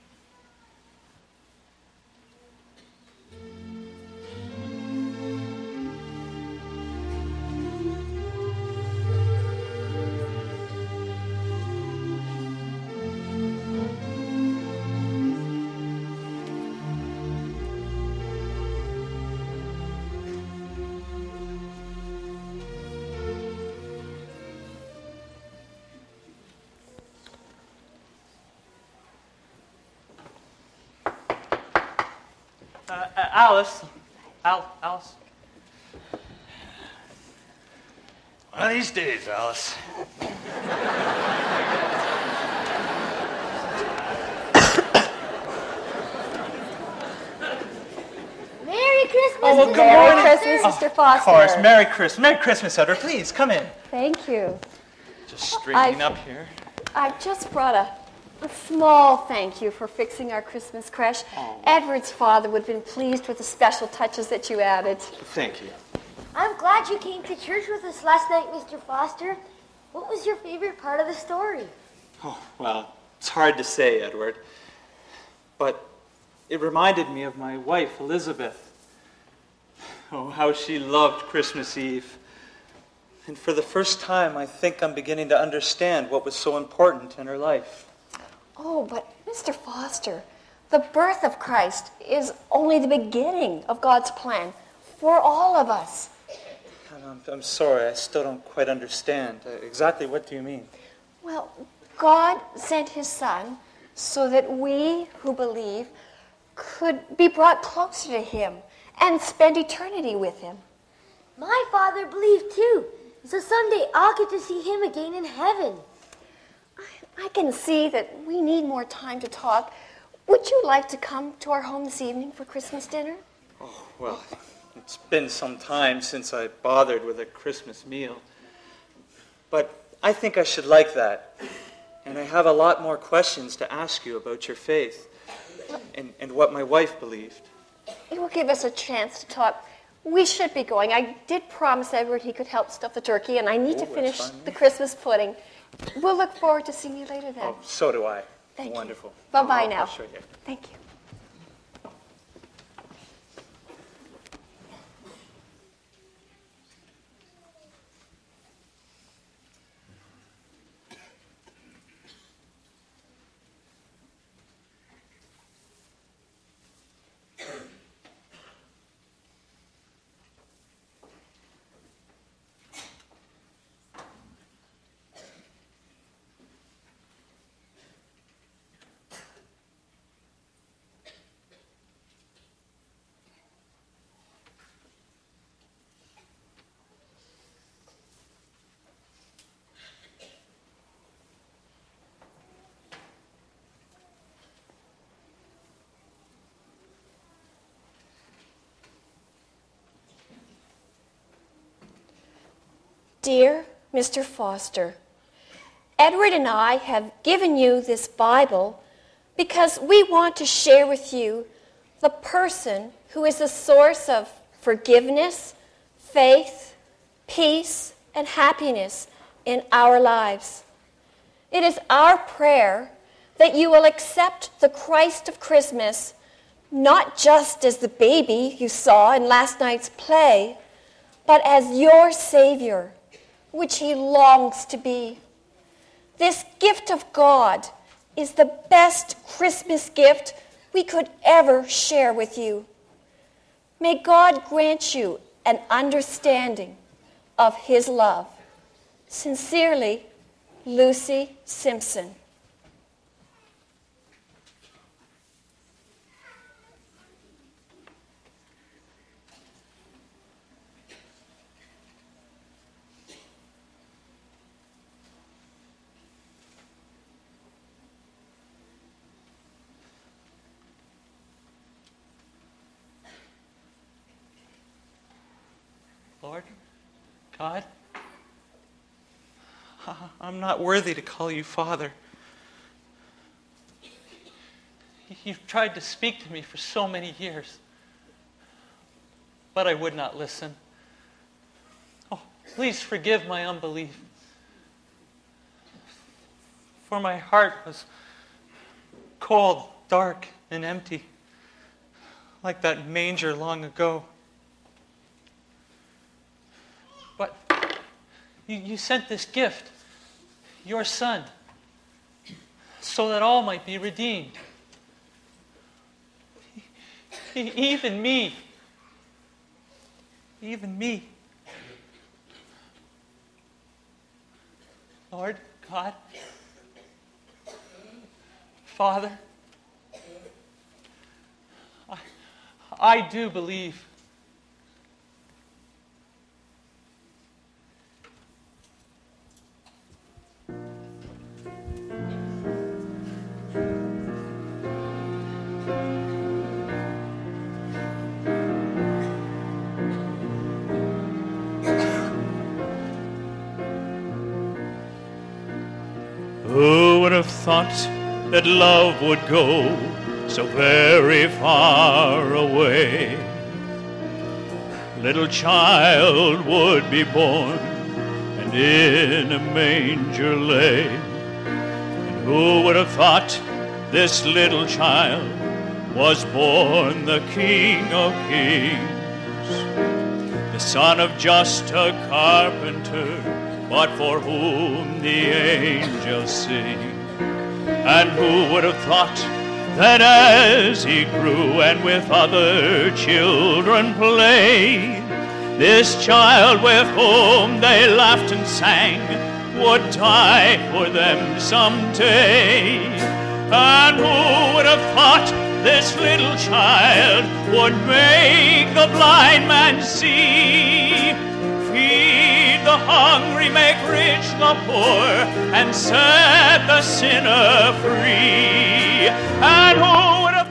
Alice. One of these days, Alice. Merry Christmas, Oh, well, Mr. good Merry morning. Christmas, Mr. Foster. Of course. Merry Christmas. Merry Christmas, Edward. Please, come in. Thank you. Just straightening up here. I've just brought a small thank you for fixing our Christmas creche. Edward's father would have been pleased with the special touches that you added. Thank you. I'm glad you came to church with us last night, Mr. Foster. What was your favorite part of the story? Oh, well, it's hard to say, Edward. But it reminded me of my wife, Elizabeth. Oh, how she loved Christmas Eve. And for the first time, I think I'm beginning to understand what was so important in her life. Oh, but Mr. Foster, the birth of Christ is only the beginning of God's plan for all of us. I'm sorry, I still don't quite understand. Exactly what do you mean? Well, God sent his Son so that we who believe could be brought closer to him and spend eternity with him. My father believed too. So someday I'll get to see him again in heaven. I can see that we need more time to talk. Would you like to come to our home this evening for Christmas dinner? Oh, well, it's been some time since I bothered with a Christmas meal. But I think I should like that. And I have a lot more questions to ask you about your faith and what my wife believed. It will give us a chance to talk. We should be going. I did promise Edward he could help stuff the turkey, and I need to finish the Christmas pudding. We'll look forward to seeing you later then. Oh, so do I. Thank Wonderful. you. Bye-bye now. I'll show you. Thank you. Dear Mr. Foster, Edward and I have given you this Bible because we want to share with you the person who is the source of forgiveness, faith, peace, and happiness in our lives. It is our prayer that you will accept the Christ of Christmas not just as the baby you saw in last night's play, but as your Savior, which he longs to be. This gift of God is the best Christmas gift we could ever share with you. May God grant you an understanding of his love. Sincerely, Lucy Simpson. Lord, God, I'm not worthy to call you Father, You've tried to speak to me for so many years, but I would not listen. Oh, please forgive my unbelief. For my heart was cold, dark, and empty, like that manger long ago. But you sent this gift, your Son, so that all might be redeemed. Even me. Lord God, Father, I do believe. Who would have thought that love would go so very far away? Little child would be born and in a manger lay. And who would have thought this little child was born the King of Kings, the son of just a carpenter, but for whom the angels sing? And who would have thought that as he grew and with other children played, this child with whom they laughed and sang would die for them someday? And who would have thought this little child would make the blind man see, feed the hungry, make rich the poor, and set the sinner free? And who would have